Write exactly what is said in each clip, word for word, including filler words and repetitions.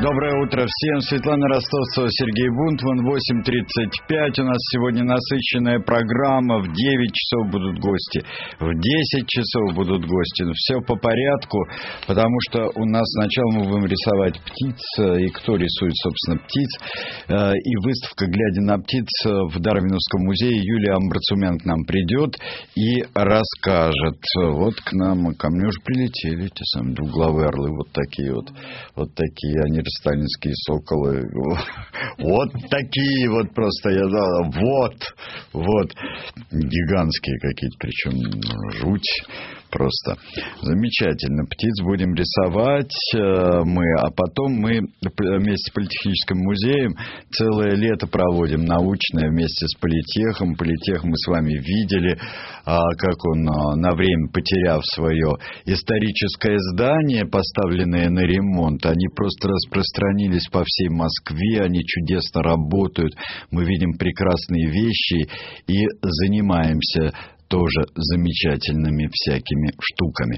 Доброе утро всем. Светлана Ростовцева, Сергей Бунтман. восемь тридцать пять. У нас сегодня насыщенная программа. В девять часов будут гости. В десять часов будут гости. Но все по порядку, потому что у нас сначала мы будем рисовать птиц. И кто рисует, собственно, птиц. И выставка «Глядя на птиц» в Дарвиновском музее. Юлия Амбрацумян к нам придет и расскажет. Вот к нам, ко мне уже прилетели те самые двуглавые орлы. Вот такие вот. Вот такие они, сталинские соколы. Вот такие вот просто, я знал, вот, вот, гигантские какие-то, причем жуть просто. Замечательно. Птиц будем рисовать мы, а потом мы вместе с Политехническим музеем целое лето проводим научное вместе с Политехом. Политех мы с вами видели, как он, на время потеряв свое историческое здание, поставленное на ремонт, они просто распространились по всей Москве, они чудесно работают, мы видим прекрасные вещи и занимаемся тоже замечательными всякими штуками.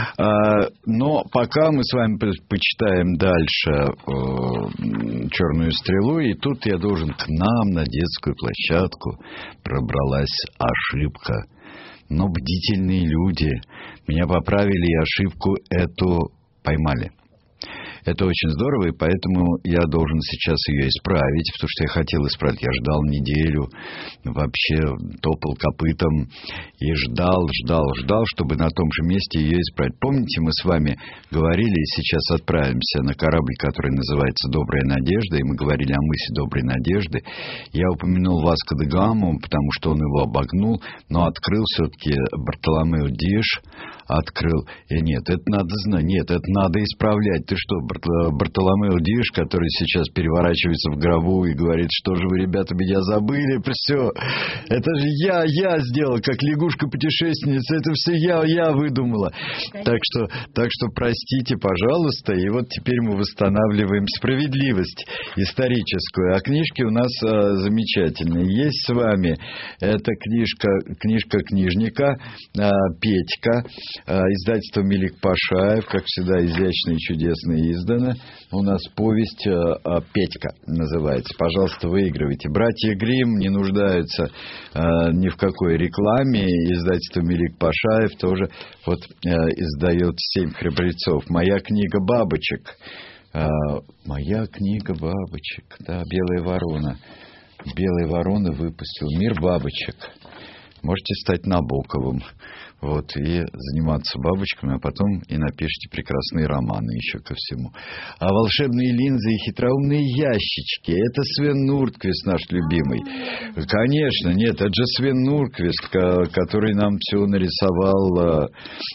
Но пока мы с вами почитаем дальше «Черную стрелу», и тут я должен к нам на детскую площадку пробралась ошибка. Но бдительные люди меня поправили и ошибку эту поймали. Это очень здорово, и поэтому я должен сейчас ее исправить, потому что я хотел исправить. Я ждал неделю, вообще топал копытом и ждал, ждал, ждал, чтобы на том же месте ее исправить. Помните, мы с вами говорили, и сейчас отправимся на корабль, который называется «Добрая надежда», и мы говорили о мысе «Доброй надежды». Я упомянул Васко де Гаму, потому что он его обогнул, но открыл все-таки Бартоломео Диаш, открыл. И нет, это надо знать, нет, это надо исправлять. Ты что, Бартоломео Диаш, который сейчас переворачивается в гробу и говорит, что же вы, ребята, меня забыли, все, это же я, я сделал, как лягушка-путешественница, это все я, я выдумала. Так что, так что простите, пожалуйста, и вот теперь мы восстанавливаем справедливость историческую. А книжки у нас а, замечательные. Есть с вами эта книжка, книжка книжника а, Петька, а, издательство Мелик Пашаев, как всегда, изящно и чудесно издано. У нас повесть а, «Петька» называется. Пожалуйста, выигрывайте. Братья Гримм не нуждаются а, ни в какой рекламе. Издательство Мелик Пашаев тоже вот а, издает «Семь храбрецов». Моя книга бабочек. А, моя книга бабочек. Да, «Белая ворона». «Белая ворона» выпустил «Мир бабочек». Можете стать Набоковым. Вот, и заниматься бабочками, а потом и напишите прекрасные романы еще ко всему. А волшебные линзы и хитроумные ящички — это Свен Нурдквист наш любимый. Конечно, нет, это же Свен Нурдквист, который нам все нарисовал,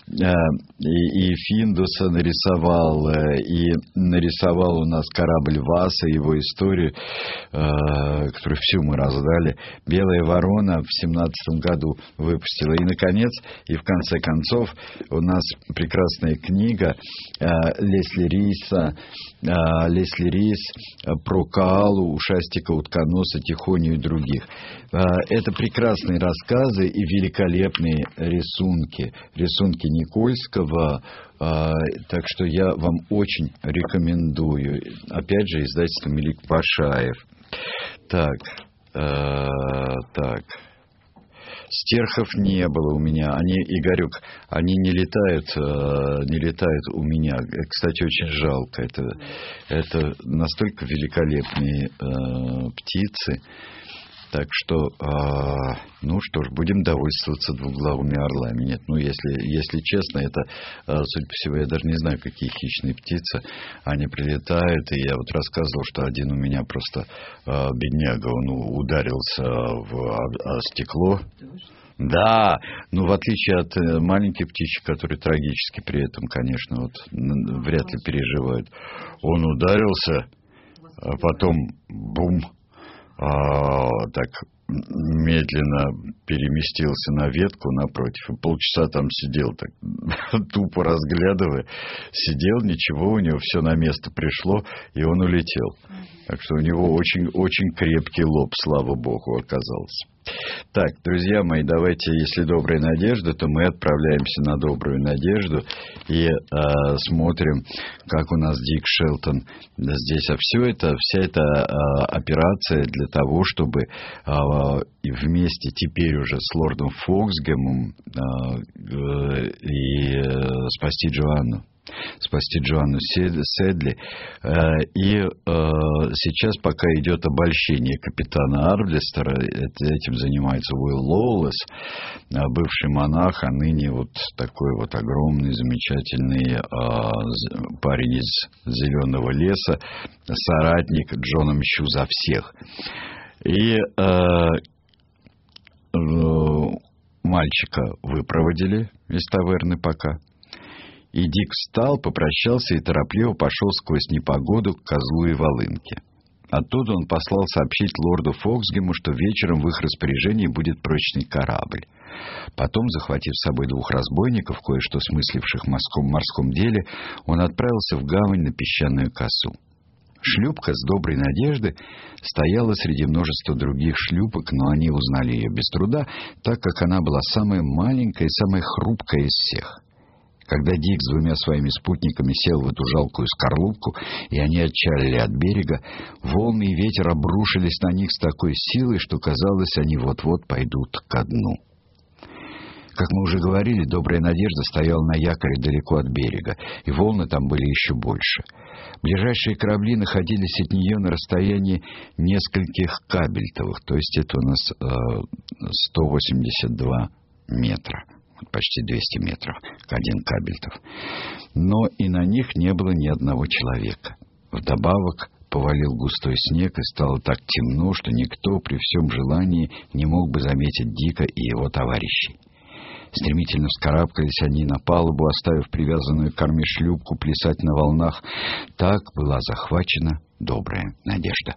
и, и Финдуса нарисовал, и нарисовал у нас корабль Васа, его историю, которую всю мы раздали. «Белая ворона» в семнадцатом году выпустила. И, наконец, и в конце концов у нас прекрасная книга э, Лесли Риса, э, Лесли Рис про Каалу, Ушастика, Утконоса, Тихоню и других. Э, это прекрасные рассказы и великолепные рисунки. Рисунки Никольского. Э, так что я вам очень рекомендую. Опять же, издательство Мелик Пашаев. Так, э, так... Стерхов не было у меня. Они, Игорек, они не летают, э, не летают у меня. Кстати, очень жалко. Это, это настолько великолепные э, птицы. Так что, э, ну что ж, будем довольствоваться двуглавыми орлами. Нет, ну если, если честно, это, э, судя по всему, я даже не знаю, какие хищные птицы. Они прилетают, и я вот рассказывал, что один у меня просто э, бедняга, он ударился в о, о стекло. Да, ну в отличие от э, маленьких птичек, которые трагически при этом, конечно, вот н- вряд ли переживают. Он ударился, а потом бум. А, так медленно переместился на ветку напротив и полчаса там сидел, так тупо разглядывая. Сидел, ничего, у него все на место пришло, и он улетел. Так что у него очень, очень крепкий лоб, слава богу, оказался. Так, друзья мои, давайте, если добрая надежда, то мы отправляемся на добрую надежду и э, смотрим, как у нас Дик Шелтон здесь. А все это, вся эта э, операция для того, чтобы э, и вместе теперь уже с лордом Фоксгэмом э, э, и э, спасти Джоанну. спасти Джоанну Седли. И э, сейчас пока идет обольщение капитана Арблистера, этим занимается Уилл Лоулесс, бывший монах, а ныне вот такой вот огромный, замечательный э, парень из Зеленого леса, соратник Джона Мщу за всех. И э, э, мальчика выпроводили из таверны пока. И Дик встал, попрощался и торопливо пошел сквозь непогоду к козлу и волынке. Оттуда он послал сообщить лорду Фоксгэму, что вечером в их распоряжении будет прочный корабль. Потом, захватив с собой двух разбойников, кое-что смысливших в морском, морском деле, он отправился в гавань на песчаную косу. Шлюпка с доброй надежды стояла среди множества других шлюпок, но они узнали ее без труда, так как она была самая маленькая и самая хрупкая из всех. Когда Дик с двумя своими спутниками сел в эту жалкую скорлупку, и они отчалили от берега, волны и ветер обрушились на них с такой силой, что, казалось, они вот-вот пойдут ко дну. Как мы уже говорили, добрая надежда стояла на якоре далеко от берега, и волны там были еще больше. Ближайшие корабли находились от нее на расстоянии нескольких кабельтовых, то есть это у нас э, сто восемьдесят два метра. Почти двести метров, один кабельтов. Но и на них не было ни одного человека. Вдобавок повалил густой снег, и стало так темно, что никто при всем желании не мог бы заметить Дика и его товарищей. Стремительно вскарабкались они на палубу, оставив привязанную к корме шлюпку плясать на волнах. Так была захвачена добрая надежда.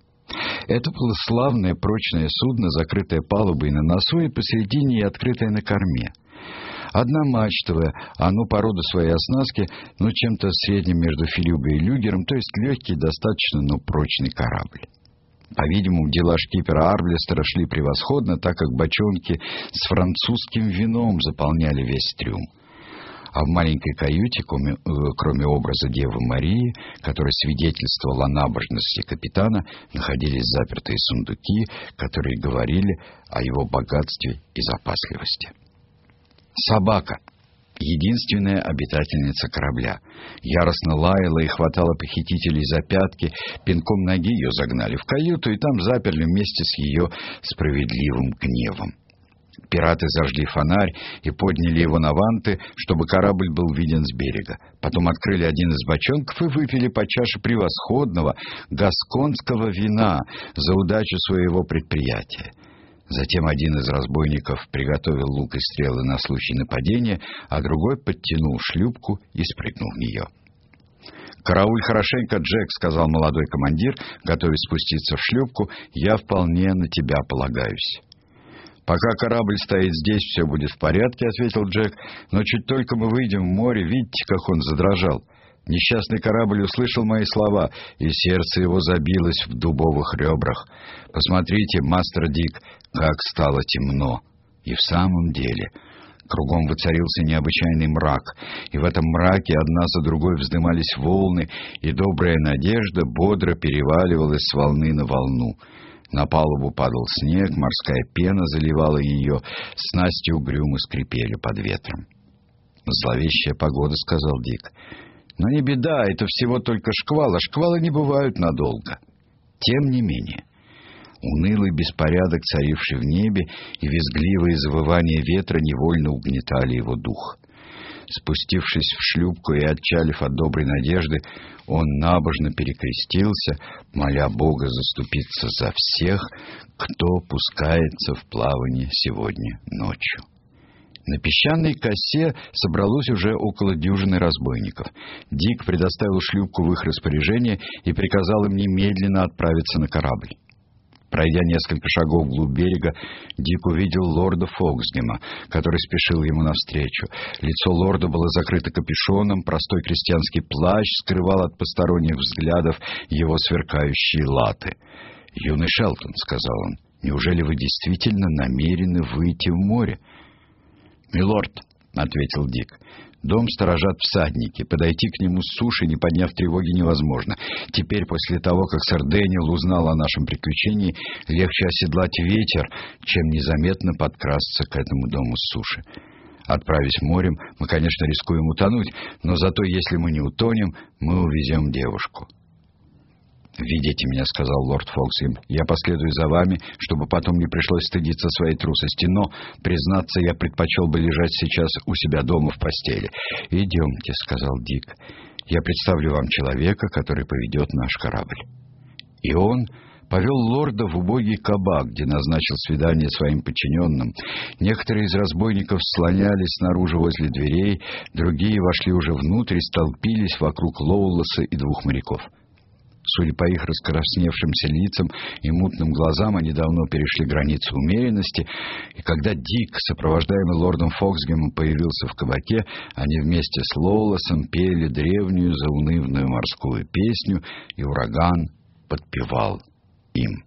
Это было славное прочное судно, закрытое палубой на носу и посередине и открытое на корме. Одномачтовое, оно по роду своей оснастки, но чем-то средним между филюгой и люгером, то есть легкий, достаточно, но прочный корабль. По-видимому, дела шкипера Арблистера шли превосходно, так как бочонки с французским вином заполняли весь трюм. А в маленькой каюте, кроме, кроме образа Девы Марии, которая свидетельствовала о набожности капитана, находились запертые сундуки, которые говорили о его богатстве и запасливости. Собака, единственная обитательница корабля, яростно лаяла и хватала похитителей за пятки, пинком ноги ее загнали в каюту и там заперли вместе с ее справедливым гневом. Пираты зажгли фонарь и подняли его на ванты, чтобы корабль был виден с берега. Потом открыли один из бочонков и выпили по чаше превосходного гасконского вина за удачу своего предприятия. Затем один из разбойников приготовил лук и стрелы на случай нападения, а другой подтянул шлюпку и спрыгнул в нее. «Карауль хорошенько, Джек», — сказал молодой командир, готовясь спуститься в шлюпку, — «я вполне на тебя полагаюсь». «Пока корабль стоит здесь, все будет в порядке», — ответил Джек. «Но чуть только мы выйдем в море, видите, как он задрожал. Несчастный корабль услышал мои слова, и сердце его забилось в дубовых ребрах. Посмотрите, мастер Дик, как стало темно». И в самом деле кругом воцарился необычайный мрак, и в этом мраке одна за другой вздымались волны, и добрая надежда бодро переваливалась с волны на волну. На палубу падал снег, морская пена заливала ее, снасти угрюмо скрипели под ветром. «Зловещая погода», — сказал Дик. «Но не беда, это всего только шквал, а шквалы не бывают надолго». Тем не менее, унылый беспорядок, царивший в небе, и визгливые завывания ветра невольно угнетали его дух. Спустившись в шлюпку и отчалив от доброй надежды, он набожно перекрестился, моля Бога заступиться за всех, кто пускается в плавание сегодня ночью. На песчаной косе собралось уже около дюжины разбойников. Дик предоставил шлюпку в их распоряжение и приказал им немедленно отправиться на корабль. Пройдя несколько шагов вглубь берега, Дик увидел лорда Фоксгема, который спешил ему навстречу. Лицо лорда было закрыто капюшоном, простой крестьянский плащ скрывал от посторонних взглядов его сверкающие латы. «Юный Шелтон», — сказал он, — «неужели вы действительно намерены выйти в море?» «Милорд», — ответил Дик, — «дом сторожат всадники. Подойти к нему с суши, не подняв тревоги, невозможно. Теперь, после того, как сэр Дэниел узнал о нашем приключении, легче оседлать ветер, чем незаметно подкрасться к этому дому с суши. Отправясь морем, мы, конечно, рискуем утонуть, но зато, если мы не утонем, мы увезем девушку». «Ведите меня», — сказал лорд Фоксгем. «Я последую за вами, чтобы потом не пришлось стыдиться своей трусости. Но, признаться, я предпочел бы лежать сейчас у себя дома в постели». «Идемте», — сказал Дик. «Я представлю вам человека, который поведет наш корабль». И он повел лорда в убогий кабак, где назначил свидание своим подчиненным. Некоторые из разбойников слонялись снаружи возле дверей, другие вошли уже внутрь и столпились вокруг Лоулоса и двух моряков. Судя по их раскрасневшимся лицам и мутным глазам, они давно перешли границу умеренности, и когда Дик, сопровождаемый лордом Фоксгемом, появился в кабаке, они вместе с Лоулосом пели древнюю заунывную морскую песню, и ураган подпевал им.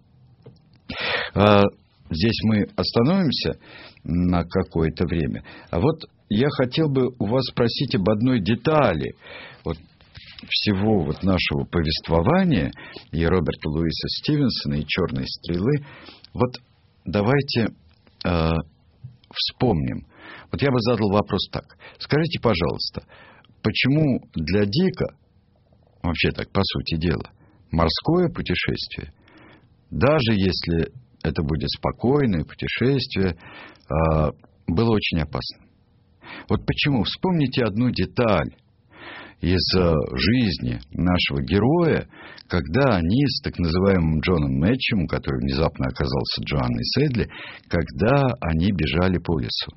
А, здесь мы остановимся на какое-то время. А вот я хотел бы у вас спросить об одной детали. Вот всего вот нашего повествования и Роберта Луиса Стивенсона, и «Черной стрелы». Вот давайте э, вспомним. Вот я бы задал вопрос так. Скажите, пожалуйста, почему для Дика, вообще так, по сути дела, морское путешествие, даже если это будет спокойное путешествие, э, было очень опасным? Вот почему? Вспомните одну деталь из жизни нашего героя, когда они с так называемым Джоном Мэтчем, который внезапно оказался Джоанной Сэдли, когда они бежали по лесу.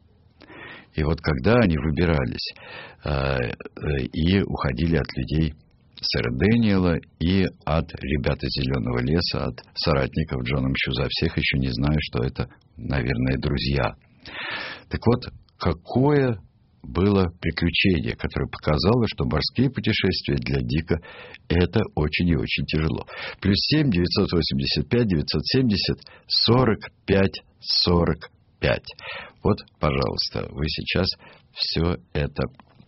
И вот когда они выбирались э, э, и уходили от людей сэра Дэниела и от ребят из Зеленого леса, от соратников Джона Мчу, за всех еще не знаю, что это, наверное, друзья. Так вот, какое было приключение, которое показало, что морские путешествия для Дика — это очень и очень тяжело. Плюс семь девятьсот восемьдесят пять девятьсот семьдесят сорок пять сорок пять. Вот, пожалуйста, вы сейчас все это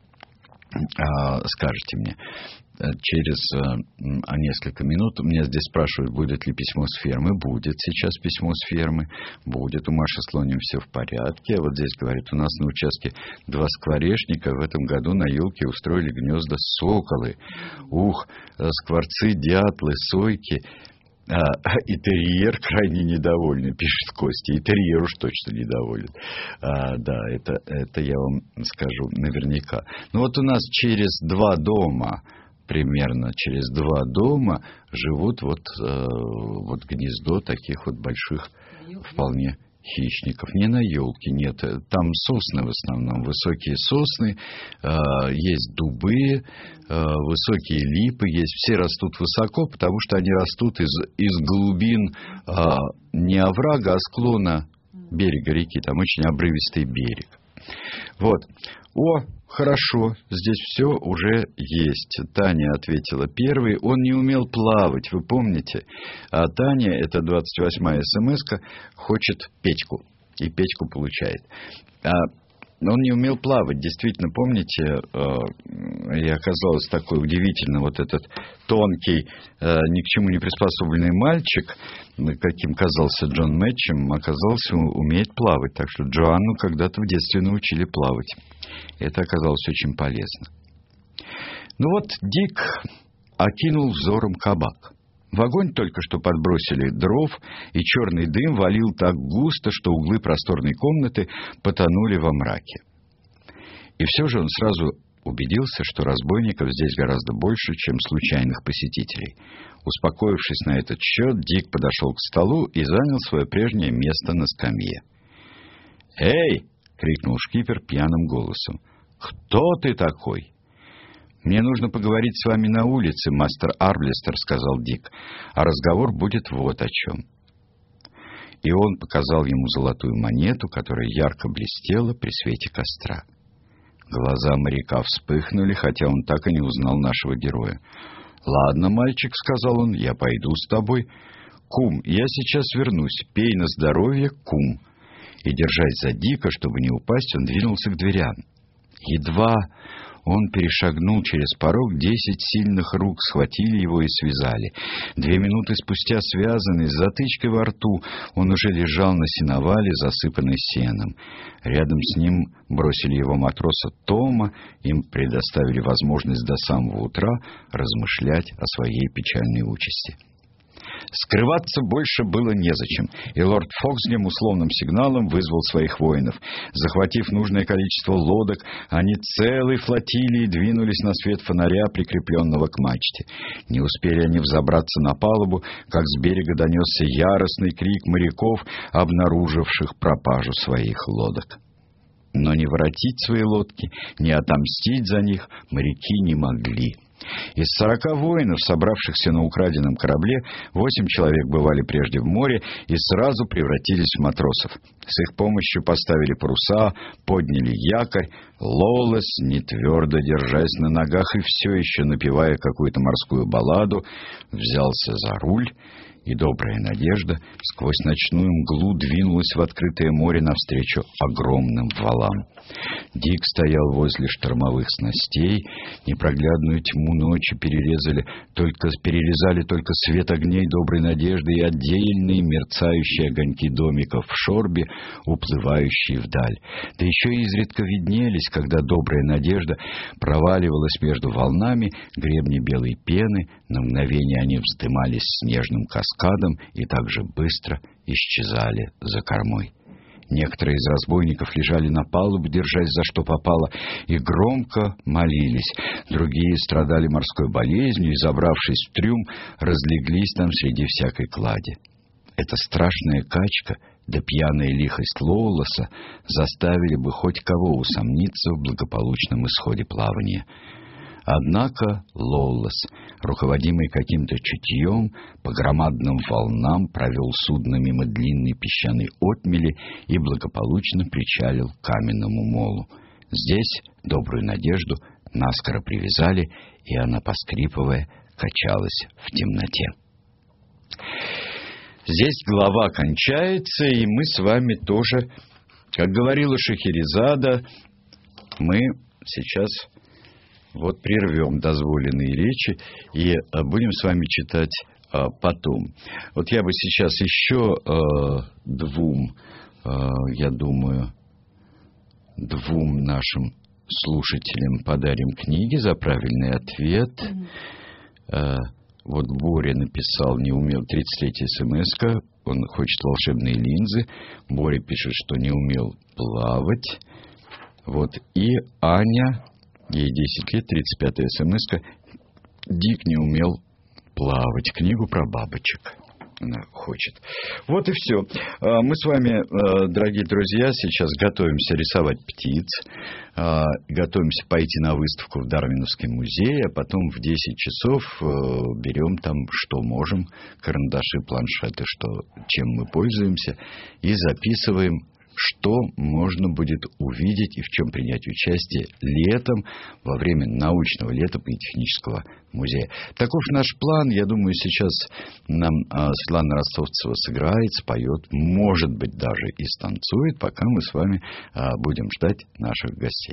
а, скажете мне. Через а, несколько минут меня здесь спрашивают, будет ли письмо с фермы. Будет сейчас письмо с фермы. Будет. У Маши с Лонем все в порядке. А вот здесь говорит, у нас на участке два скворечника. В этом году на елке устроили гнезда соколы. Ух, скворцы, дятлы, сойки. А, и терьер крайне недовольный, пишет Костя. И терьер уж точно недоволен. А, да, это, это я вам скажу наверняка. Ну вот у нас через два дома, примерно через два дома живут вот, э, вот гнездо таких вот больших вполне хищников. Не на елке, нет. Там сосны в основном, высокие сосны, э, есть дубы, э, высокие липы есть. Все растут высоко, потому что они растут из, из глубин э, не оврага, а склона берега реки. Там очень обрывистый берег. Вот. О, хорошо, здесь все уже есть. Таня ответила первой. Он не умел плавать, вы помните? А Таня, это двадцать восьмая смс-ка, хочет Петьку. И Петьку получает. А он не умел плавать, действительно, помните? И оказалось такой удивительно, вот этот тонкий, ни к чему не приспособленный мальчик, каким казался Джон Мэтчем, оказался, умеет плавать. Так что Джоанну когда-то в детстве научили плавать. Это оказалось очень полезно. Ну вот Дик окинул взором кабак. В огонь только что подбросили дров, и черный дым валил так густо, что углы просторной комнаты потонули во мраке. И все же он сразу убедился, что разбойников здесь гораздо больше, чем случайных посетителей. Успокоившись на этот счет, Дик подошел к столу и занял свое прежнее место на скамье. «Эй!» — крикнул шкипер пьяным голосом. «Кто ты такой?» «Мне нужно поговорить с вами на улице, мастер Арблистер», — сказал Дик. «А разговор будет вот о чем. и он показал ему золотую монету, которая ярко блестела при свете костра. Глаза моряка вспыхнули, хотя он так и не узнал нашего героя. «Ладно, мальчик», — сказал он, — «я пойду с тобой. Кум, я сейчас вернусь. Пей на здоровье, кум». И, держась за Дика, чтобы не упасть, он двинулся к дверям. Едва он перешагнул через порог, десять сильных рук схватили его и связали. Две минуты спустя, связанный, с затычкой во рту, он уже лежал на сеновале, засыпанный сеном. Рядом с ним бросили его матроса Тома, им предоставили возможность до самого утра размышлять о своей печальной участи. Скрываться больше было незачем, и лорд Фоксгем условным сигналом вызвал своих воинов. Захватив нужное количество лодок, они целой флотилией двинулись на свет фонаря, прикрепленного к мачте. Не успели они взобраться на палубу, как с берега донесся яростный крик моряков, обнаруживших пропажу своих лодок. Но не воротить свои лодки, не отомстить за них моряки не могли. Из сорока воинов, собравшихся на украденном корабле, восемь человек бывали прежде в море и сразу превратились в матросов. С их помощью поставили паруса, подняли якорь. Лоулес, не твердо держась на ногах и все еще напевая какую-то морскую балладу, взялся за руль, и добрая надежда сквозь ночную мглу двинулась в открытое море навстречу огромным валам. Дик стоял возле штормовых снастей, непроглядную тьму ночи перерезали только, перерезали только свет огней доброй надежды и отдельные мерцающие огоньки домиков в шорбе, уплывающие вдаль. Да еще изредка виднелись, когда добрая надежда проваливалась между волнами, гребни белой пены, на мгновение они вздымались снежным каскадом и так же быстро исчезали за кормой. Некоторые из разбойников лежали на палубе, держась за что попало, и громко молились. Другие страдали морской болезнью и, забравшись в трюм, разлеглись там среди всякой клади. Эта страшная качка да пьяная лихость Лоулеса заставили бы хоть кого усомниться в благополучном исходе плавания. Однако Лоулес, руководимый каким-то чутьем, по громадным волнам провел судно мимо длинной песчаной отмели и благополучно причалил к каменному молу. Здесь добрую надежду наскоро привязали, и она, поскрипывая, качалась в темноте. Здесь глава кончается, и мы с вами тоже, как говорила Шахерезада, мы сейчас вот прервем дозволенные речи и будем с вами читать а, потом. Вот я бы сейчас еще а, двум, а, я думаю, двум нашим слушателям подарим книги за правильный ответ. А, вот Боря написал, не умел, тридцать третья смс-ка, он хочет волшебные линзы. Боря пишет, что не умел плавать. Вот, и Аня, ей десять лет, тридцать пятая смс-ка, Дик не умел плавать. Книгу про бабочек она хочет. Вот и все. Мы с вами, дорогие друзья, сейчас готовимся рисовать птиц, готовимся пойти на выставку в Дарвиновский музей, а потом в десять часов берем там, что можем, карандаши, планшеты, что, чем мы пользуемся, и записываем, что можно будет увидеть и в чем принять участие летом, во время научного лета политехнического музея. Таков наш план. Я думаю, сейчас нам а, Светлана Ростовцева сыграет, споет, может быть, даже и станцует, пока мы с вами а, будем ждать наших гостей.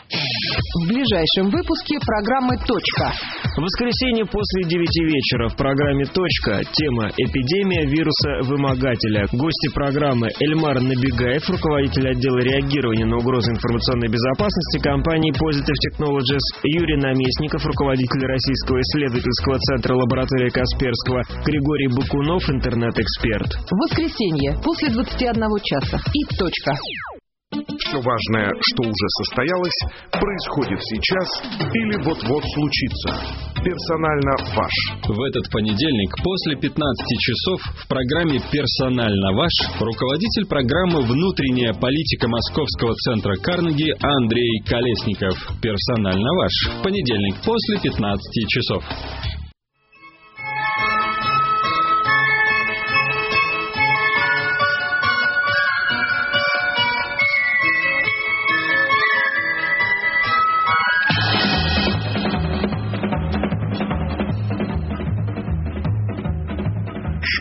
В ближайшем выпуске программы «Точка». В воскресенье после девяти вечера в программе «Точка» тема «Эпидемия вируса-вымогателя». Гости программы: Эльмар Набегаев, руководитель отдела реагирования на угрозы информационной безопасности компании Positive Technologies, Юрий Наместников, руководитель Российского исследовательского центра лаборатории Касперского, Григорий Бакунов, интернет-эксперт. В воскресенье после двадцати одного часа и «Точка». Все важное, что уже состоялось, происходит сейчас или вот-вот случится. Персонально ваш. В этот понедельник после пятнадцати часов в программе «Персонально ваш» руководитель программы «Внутренняя политика» Московского центра Карнеги Андрей Колесников. «Персонально ваш». В понедельник после пятнадцати часов.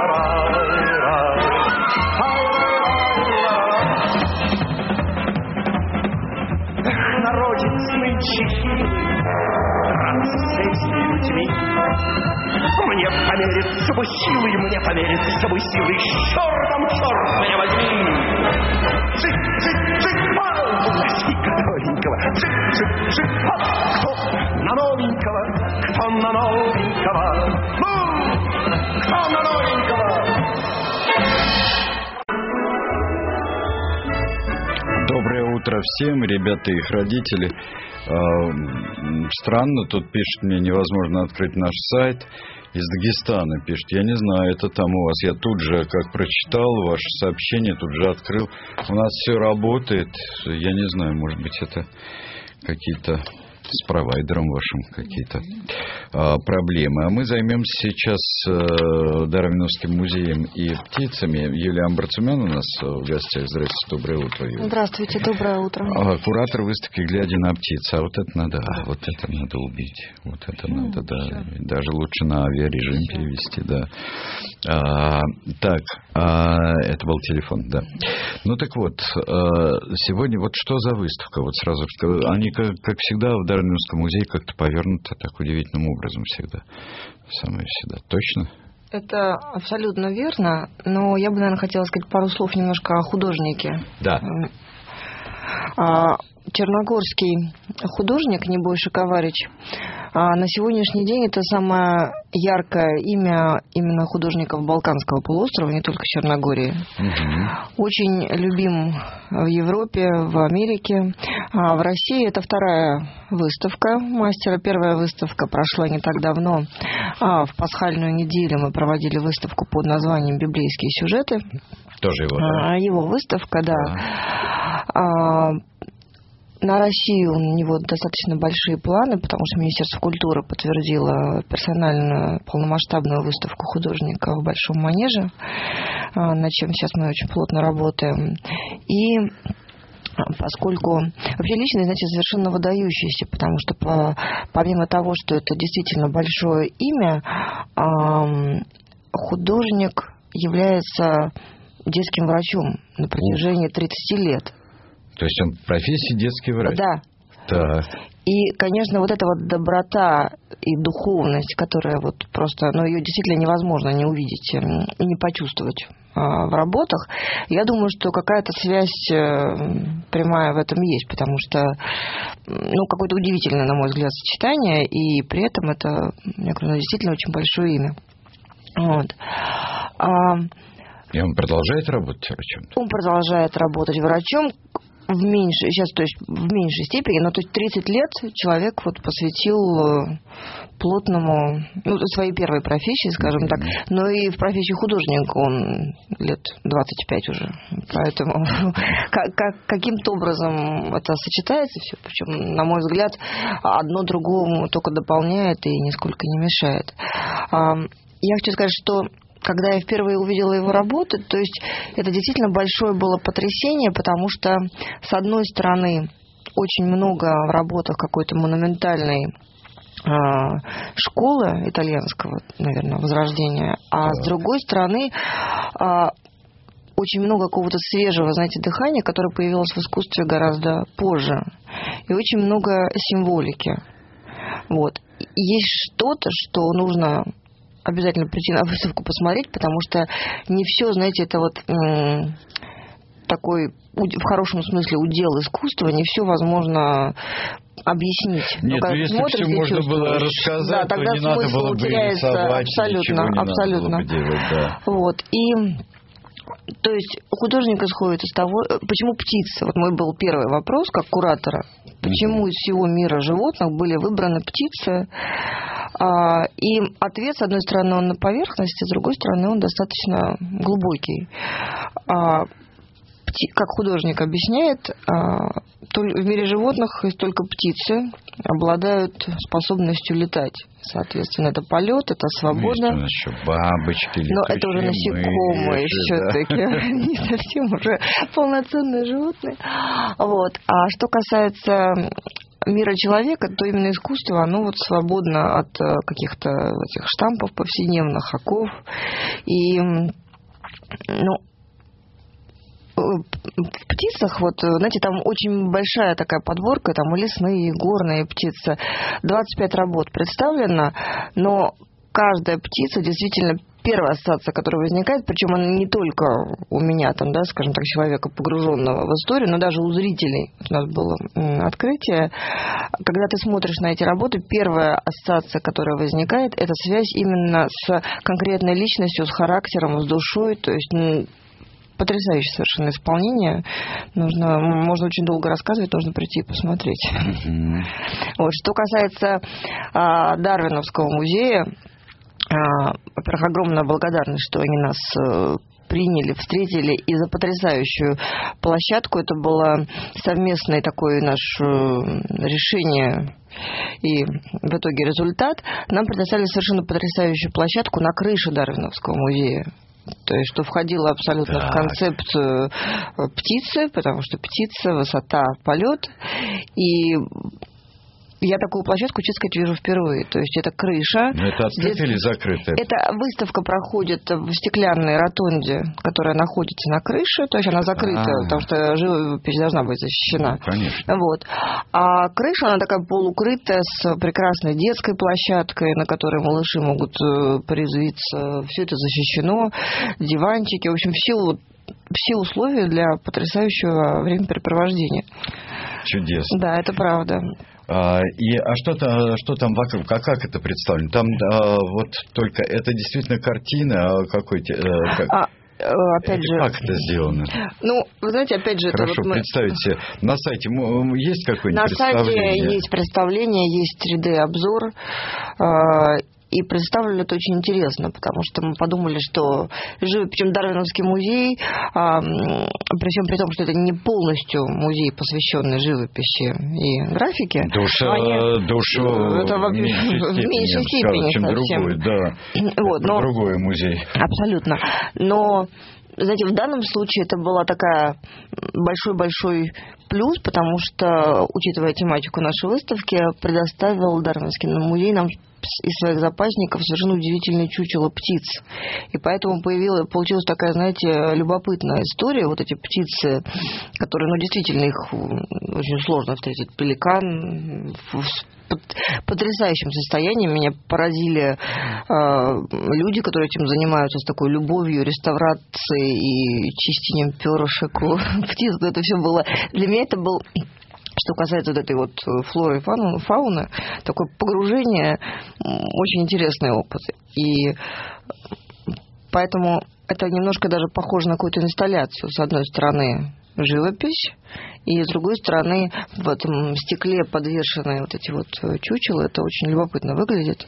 Народец нынче хилый, драться с этими людьми. Мне померится бы силой, мне померится бы силой, с чертом черт меня возьми. Цик-цик-цик-пал, носи-ка новенького, цик-цик-цик-пал. Кто на новенького, кто на новенького, ну, кто на новенького. Доброе утро всем, ребята и их родители. Странно, тут пишет мне, невозможно открыть наш сайт. Из Дагестана пишет, я не знаю, это там у вас. Я тут же, как прочитал ваше сообщение, тут же открыл. У нас все работает. Я не знаю, может быть, это какие-то с провайдером вашим какие-то а, проблемы. А мы займемся сейчас а, Дарвиновским музеем и птицами. Юлия Амбарцумян у нас в гостях. Здравствуйте, доброе утро, Юлия. Здравствуйте, доброе утро. А, куратор выставки «Глядя на птиц». А вот это надо, а, вот это надо убить. Вот это ну, надо, да. Все. Даже лучше на авиарежим все. Перевести, да. А, так, а, это был телефон, да. Ну так вот, а, сегодня вот что за выставка? Вот сразу, они, как, как всегда, в Дарвиновском музее как-то повернуто так удивительным образом всегда. Самое всегда. Точно? Это абсолютно верно, но я бы, наверное, хотела сказать пару слов немножко о художнике. Да. Черногорский художник Небой Шаковарич на сегодняшний день это самое яркое имя именно художников Балканского полуострова, не только Черногории. Угу. Очень любим в Европе, в Америке. А в России это вторая выставка мастера. Первая выставка прошла не так давно. А в пасхальную неделю мы проводили выставку под названием «Библейские сюжеты». Тоже его, да? Его выставка, да. да. А, на Россию у него достаточно большие планы, потому что Министерство культуры подтвердило персональную полномасштабную выставку художника в Большом Манеже, над чем сейчас мы очень плотно работаем. И поскольку вообще личность, значит, совершенно выдающаяся, потому что по, помимо того, что это действительно большое имя, художник является детским врачом на протяжении тридцати лет. То есть он в профессии детский врач? Да. Так. И, конечно, вот эта вот доброта и духовность, которая вот просто, ну, ее действительно невозможно не увидеть и не почувствовать а, в работах, я думаю, что какая-то связь прямая в этом есть, потому что, ну, какое-то удивительное, на мой взгляд, сочетание, и при этом это, я говорю, действительно очень большое имя. Вот. А, и он продолжает работать врачом? Он продолжает работать врачом. в меньшей, сейчас, то есть в меньшей степени, но то есть тридцать лет человек вот посвятил плотному, ну, своей первой профессии, скажем так, но и в профессии художника он лет двадцать пять уже, поэтому как, как, каким-то образом это сочетается все, причем, на мой взгляд, одно другому только дополняет и нисколько не мешает. Я хочу сказать, что когда я впервые увидела его работы, то есть это действительно большое было потрясение, потому что, с одной стороны, очень много в работах какой-то монументальной э, школы итальянского, наверное, возрождения, а с другой стороны, э, очень много какого-то свежего, знаете, дыхания, которое появилось в искусстве гораздо позже, и очень много символики. Вот. Есть что-то, что нужно обязательно прийти на выставку посмотреть, потому что не все, знаете, это вот м- такой, в хорошем смысле, удел искусства, не все возможно объяснить. Нет, ну если все можно было рассказать, да, то тогда не надо было бы рисовать, абсолютно, не абсолютно. Надо было бы делать, да. Вот, и то есть художник исходит из того, почему птицы, вот мой был первый вопрос как куратора, почему из всего мира животных были выбраны птицы. И ответ, с одной стороны, он на поверхности, с другой стороны, он достаточно глубокий. Как художник объясняет, в мире животных только птицы обладают способностью летать. Соответственно, это полет, это свобода. Ну, еще бабочки, но это уже насекомые все-таки, не совсем уже полноценные животные. Вот. А что касается мира человека, то именно искусство, оно вот свободно от каких-то этих штампов повседневных, оков. И, ну, в птицах, вот, знаете, там очень большая такая подборка, там и лесные, и горные птицы. двадцать пять работ представлено, но каждая птица действительно первая ассоциация, которая возникает, причем она не только у меня, там, да, скажем так, человека, погруженного в историю, но даже у зрителей. У нас было открытие. Когда ты смотришь на эти работы, первая ассоциация, которая возникает, это связь именно с конкретной личностью, с характером, с душой, то есть потрясающее совершенно исполнение. Нужно, можно очень долго рассказывать, нужно прийти и посмотреть. Mm-hmm. Вот. Что касается а, Дарвиновского музея, а, во-первых, огромная благодарность, что они нас а, приняли, встретили, и за потрясающую площадку. Это было совместное такое наше решение и в итоге результат. Нам предоставили совершенно потрясающую площадку на крыше Дарвиновского музея. То есть, что входило абсолютно так. в концепцию птицы, потому что птица, высота, полет. И я такую площадку, честно сказать, вижу впервые. То есть, это крыша. Но это открытая Здесь... или закрытая? Это выставка проходит в стеклянной ротонде, которая находится на крыше. То есть, она закрыта, А-а-а. потому что живопись должна быть защищена. Ну, конечно. Вот. А крыша, она такая полукрытая, с прекрасной детской площадкой, на которой малыши могут порезвиться. Все это защищено. Диванчики. В общем, все, все условия для потрясающего времяпрепровождения. Чудесно. Да, это правда. А, и, а что-то, что там вокруг, как, как это представлено? Там а, вот только это действительно картина какой-то... А, как... а, опять Или же... Как это сделано? Ну, вы знаете, опять же... Хорошо, это вот мы... представьте. На сайте есть какое-нибудь на представление? На сайте есть представление, есть три дэ-обзор. И представлено это очень интересно, потому что мы подумали, что живопись, причем Дарвиновский музей, а, при всем при том, что это не полностью музей, посвященный живописи и графике. Душа, они, душу это в меньшей степени, чем другой, да. Вот, но, другой музей. Абсолютно. Но, знаете, в данном случае это была такая большой-большой плюс, потому что, учитывая тематику нашей выставки, предоставил Дарвиновский музей нам из своих запасников совершенно удивительное чучело птиц. И поэтому появилась, получилась такая, знаете, любопытная история. Вот эти птицы, которые, ну, действительно, их очень сложно встретить. Пеликан в потрясающем состоянии. Меня поразили э, люди, которые этим занимаются с такой любовью, реставрацией и чистением перышек у птиц. Это все было... Для меня это был... Что касается вот этой вот флоры и фауны, фауны, такое погружение, очень интересный опыт. И поэтому это немножко даже похоже на какую-то инсталляцию. С одной стороны, живопись, и с другой стороны в этом стекле подвешенные вот эти вот чучела. Это очень любопытно выглядит.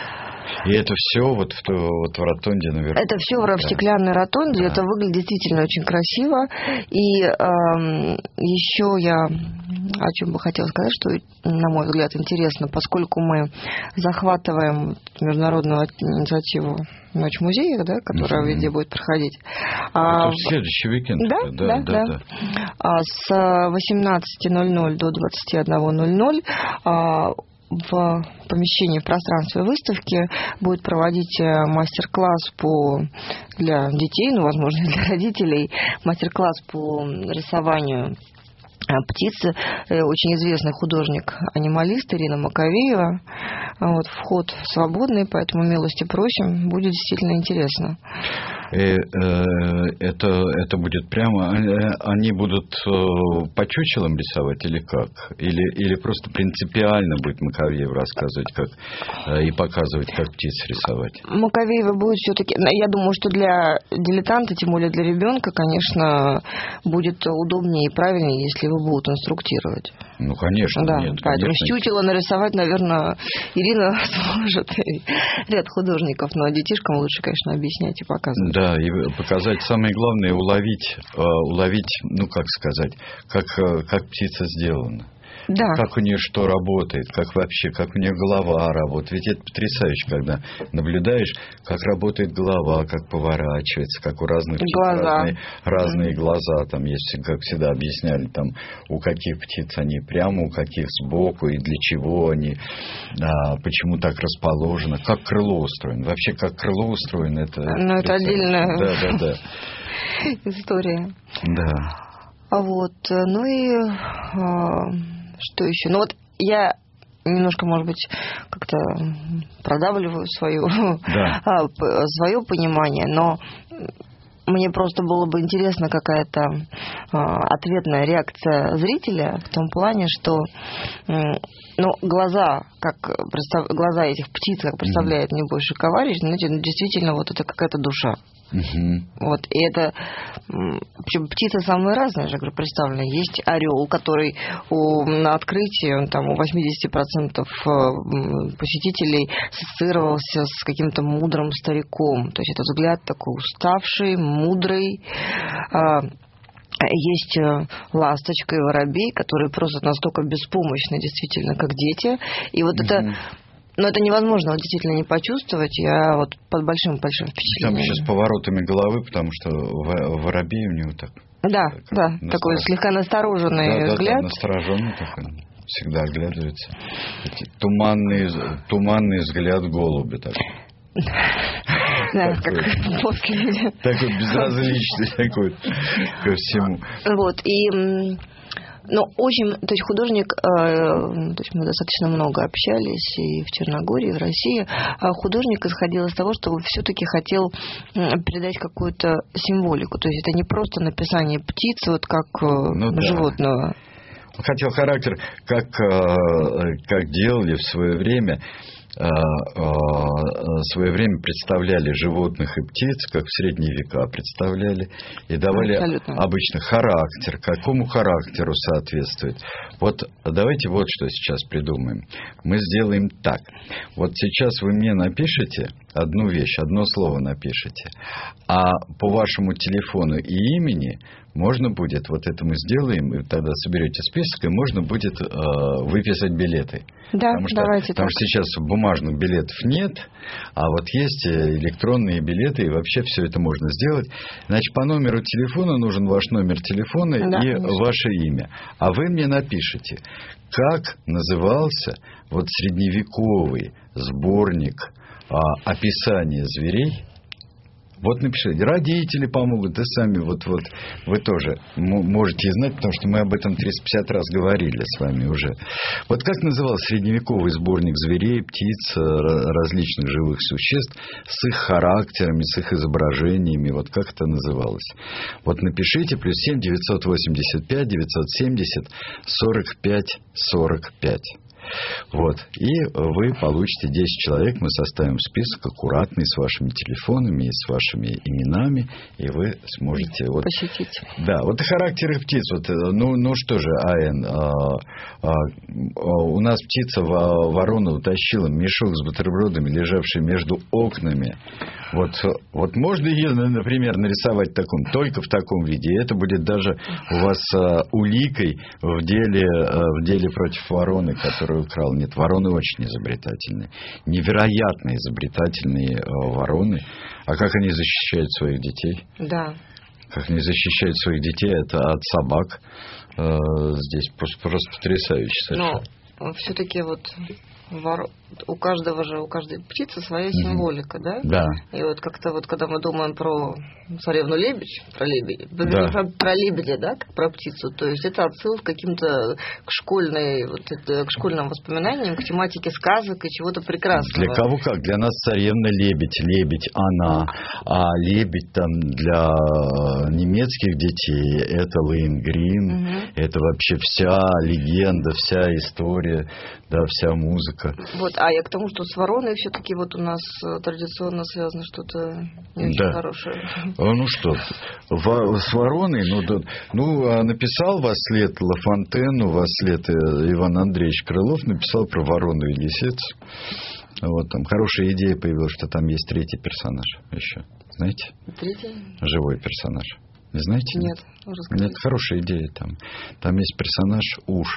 И это все вот в, вот в ротонде наверху? Это все в стеклянной ротонде. Да. Это выглядит действительно очень красиво. И э, еще я о чем бы хотела сказать, что, на мой взгляд, интересно, поскольку мы захватываем международную инициативу «Ночь музея», да, которая mm-hmm. везде будет проходить. Это а, в следующий уикенд. Да, да, да. да, да. А с восемнадцати ноль-ноль до двадцати одного ноль-ноль а, в помещении, в пространстве выставки будет проводить мастер-класс по, для детей, ну, возможно, для родителей, мастер-класс по рисованию птицы. Очень известный художник-анималист Ирина Маковеева. Вот, вход свободный, поэтому милости просим. Будет действительно интересно. И, э, это, это будет прямо... Они будут по чучелам рисовать или как? Или, или просто принципиально будет Маковеев рассказывать как, и показывать, как птиц рисовать? Маковеева будет все-таки... Я думаю, что для дилетанта, тем более для ребенка, конечно, будет удобнее и правильнее, если его будут инструктировать. Ну, конечно. Да, нет, поэтому конечно. чучело нарисовать, наверное, Ирина сможет, ряд художников, но детишкам лучше, конечно, объяснять и показывать. Да, и показать. Самое главное, уловить, уловить, ну, как сказать, как, как птица сделана. Да. Как у нее что работает, как вообще, как у нее голова работает. Ведь это потрясающе, когда наблюдаешь, как работает голова, как поворачивается, как у разных птиц глаза. разные, разные mm-hmm. глаза. Там есть, как всегда объясняли, там, у каких птиц они прямо, у каких сбоку, и для чего они, а, почему так расположено, как крыло устроено. Вообще, как крыло устроено, это... Ну, это отдельная да, да, да. история. Да. А вот, ну и... Что еще? Ну вот я немножко, может быть, как-то продавливаю свою, да. свое понимание, но мне просто было бы интересно какая-то ответная реакция зрителя в том плане, что ну, глаза, как представ... глаза этих птиц, как представляет mm-hmm. Небой Шаковарич, знаете, ну, действительно, вот это какая-то душа. Uh-huh. Вот, и это... Причем птицы самые разные, же, говорю, представлены. Есть орел, который у, на открытии, он там у восемьдесят процентов посетителей ассоциировался с каким-то мудрым стариком. То есть это взгляд такой уставший, мудрый. Есть ласточка и воробей, которые просто настолько беспомощны, действительно, как дети. И вот uh-huh. это... Но это невозможно вот, действительно не почувствовать. Я вот под большим-большим впечатлением. Там еще с поворотами головы, потому что воробей у него так... Да, так, да, насторож... такой слегка настороженный да, взгляд. Да, да, настороженный такой, всегда оглядывается. Туманный, туманный взгляд голубя такой. Да, как после... Такой безразличный такой ко всему. Вот, и... Но очень, то есть художник, то есть мы достаточно много общались и в Черногории, и в России, а художник исходил из того, что все-таки хотел передать какую-то символику, то есть это не просто написание птицы, вот как ну, животного. Да. Он хотел характер, как, как делали в свое время. В свое время представляли животных и птиц, как в средние века представляли, и давали абсолютно. Обычно характер, какому характеру соответствует. Вот давайте вот что сейчас придумаем. Мы сделаем так. Вот сейчас вы мне напишите одну вещь, одно слово напишите, а по вашему телефону и имени можно будет, вот это мы сделаем, и тогда соберете список, и можно будет э, выписать билеты. Да, потому что, давайте потому так. что сейчас бумажных билетов нет, а вот есть электронные билеты, и вообще все это можно сделать. Значит, по номеру телефона нужен ваш номер телефона да, и конечно. Ваше имя. А вы мне напишите, как назывался вот средневековый сборник а, описания зверей. Вот напишите, родители помогут, да сами вот, вот вы тоже можете знать, потому что мы об этом триста пятьдесят раз говорили с вами уже. Вот как назывался средневековый сборник зверей, птиц, различных живых существ с их характерами, с их изображениями, вот как это называлось. Вот напишите, плюс семь девятьсот восемьдесят пять девятьсот семьдесят сорок пять сорок пять. Вот. И вы получите десять человек, мы составим список аккуратный с вашими телефонами и с вашими именами, и вы сможете... Вот, посетить. Да, вот характеры птиц. Вот, ну, ну что же, Айн, а, а, а, у нас птица ворона утащила мешок с бутербродами, лежавший между окнами. Вот, вот можно ее, например, нарисовать в таком, только в таком виде. И это будет даже у вас а, уликой в деле, а, в деле против вороны, которую украл. Нет, вороны очень изобретательные. Невероятно изобретательные а, вороны. А как они защищают своих детей? Да. Как они защищают своих детей, это от собак. А, здесь просто, просто потрясающе совершенно. Но все-таки вот... Вор... У каждого же, у каждой птицы своя символика, да? Да. И вот как-то вот, когда мы думаем про царевну лебедь, про лебедя, да. про, про лебедя, да, как про птицу, то есть это отсыл к каким-то к школьной, вот это, к школьным воспоминаниям, к тематике сказок и чего-то прекрасного. Для кого как? Для нас царевна лебедь, лебедь она, а лебедь там для немецких детей это Лоенгрин, угу. Это вообще вся легенда, вся история, да, вся музыка. Вот, а я к тому, что с вороной все-таки вот у нас традиционно связано что-то не очень да. хорошее. Ну что, с вороной, ну, да, ну написал во след Ла Фонтен, во след Иван Андреевич Крылов написал про ворону и лисицу. Вот там хорошая идея появилась, что там есть третий персонаж еще. Знаете? Третий? Живой персонаж. Не знаете? Нет. Нет, хорошая идея там. Там есть персонаж Уж.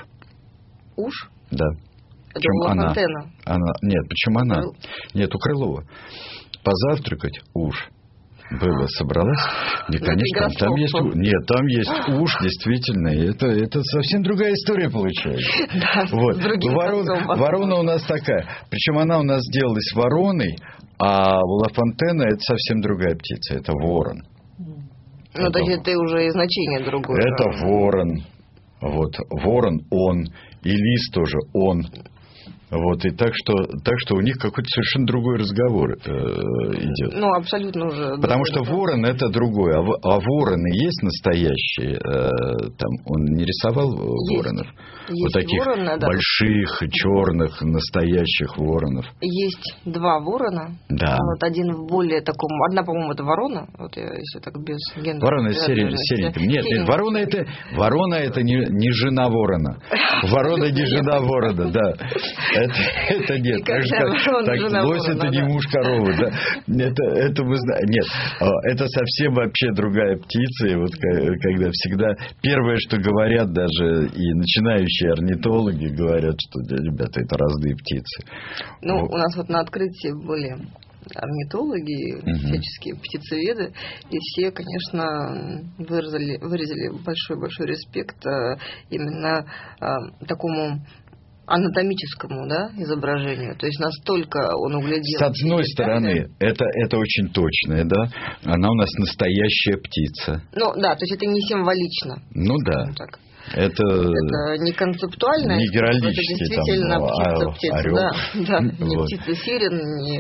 Уж? Да. Это причем Ла она, Фонтена? она. Нет, почему она? Крыл... Нет, у Крылова. Позавтракать Уж. Было, а. собралась. И, конечно, там есть... Нет, там есть уж, действительно. И это, это совсем другая история получается. Да, вот. Ворона, ворона у нас такая. Причем она у нас сделалась вороной, а у Ла Фонтена это совсем другая птица. Это ворон. Ну, это, то есть это уже и значение другое. Это правда. Ворон. Вот. Ворон он. И лис тоже он. Вот, и так что, так что у них какой-то совершенно другой разговор э, идет. Ну, абсолютно уже. Потому что ворон это другое. А, а вороны есть настоящие? Э, там, он не рисовал есть. Воронов? Есть вот таких вороны, да. больших, черных, настоящих воронов. Есть два ворона. Да. Вот один в более таком... Одна, по-моему, это ворона. Вот я, если так без гендера. Ворона серенькая. Нет, нет, ворона это, ворона это не, не жена ворона. Ворона не жена ворона, да. Это, это нет. Так что, так, лось это не муж коровы. Да. Это, это мы знаем. Нет, это совсем вообще другая птица. И вот когда всегда первое, что говорят даже и начинающие орнитологи говорят, что, ребята, это разные птицы. Ну, вот. У нас вот на открытии были орнитологи, угу. всяческие птицеведы, и все, конечно, выразили, выразили большой-большой респект именно а, такому анатомическому, да, изображению. То есть настолько он углядел. С одной стороны, это, это очень точное, да. Она у нас настоящая птица. Ну да, то есть это не символично. Ну да. Так. Это, это не концептуально, не героически, это действительно там, птица, птица, орел. да, да, не вот. птица сирен, не...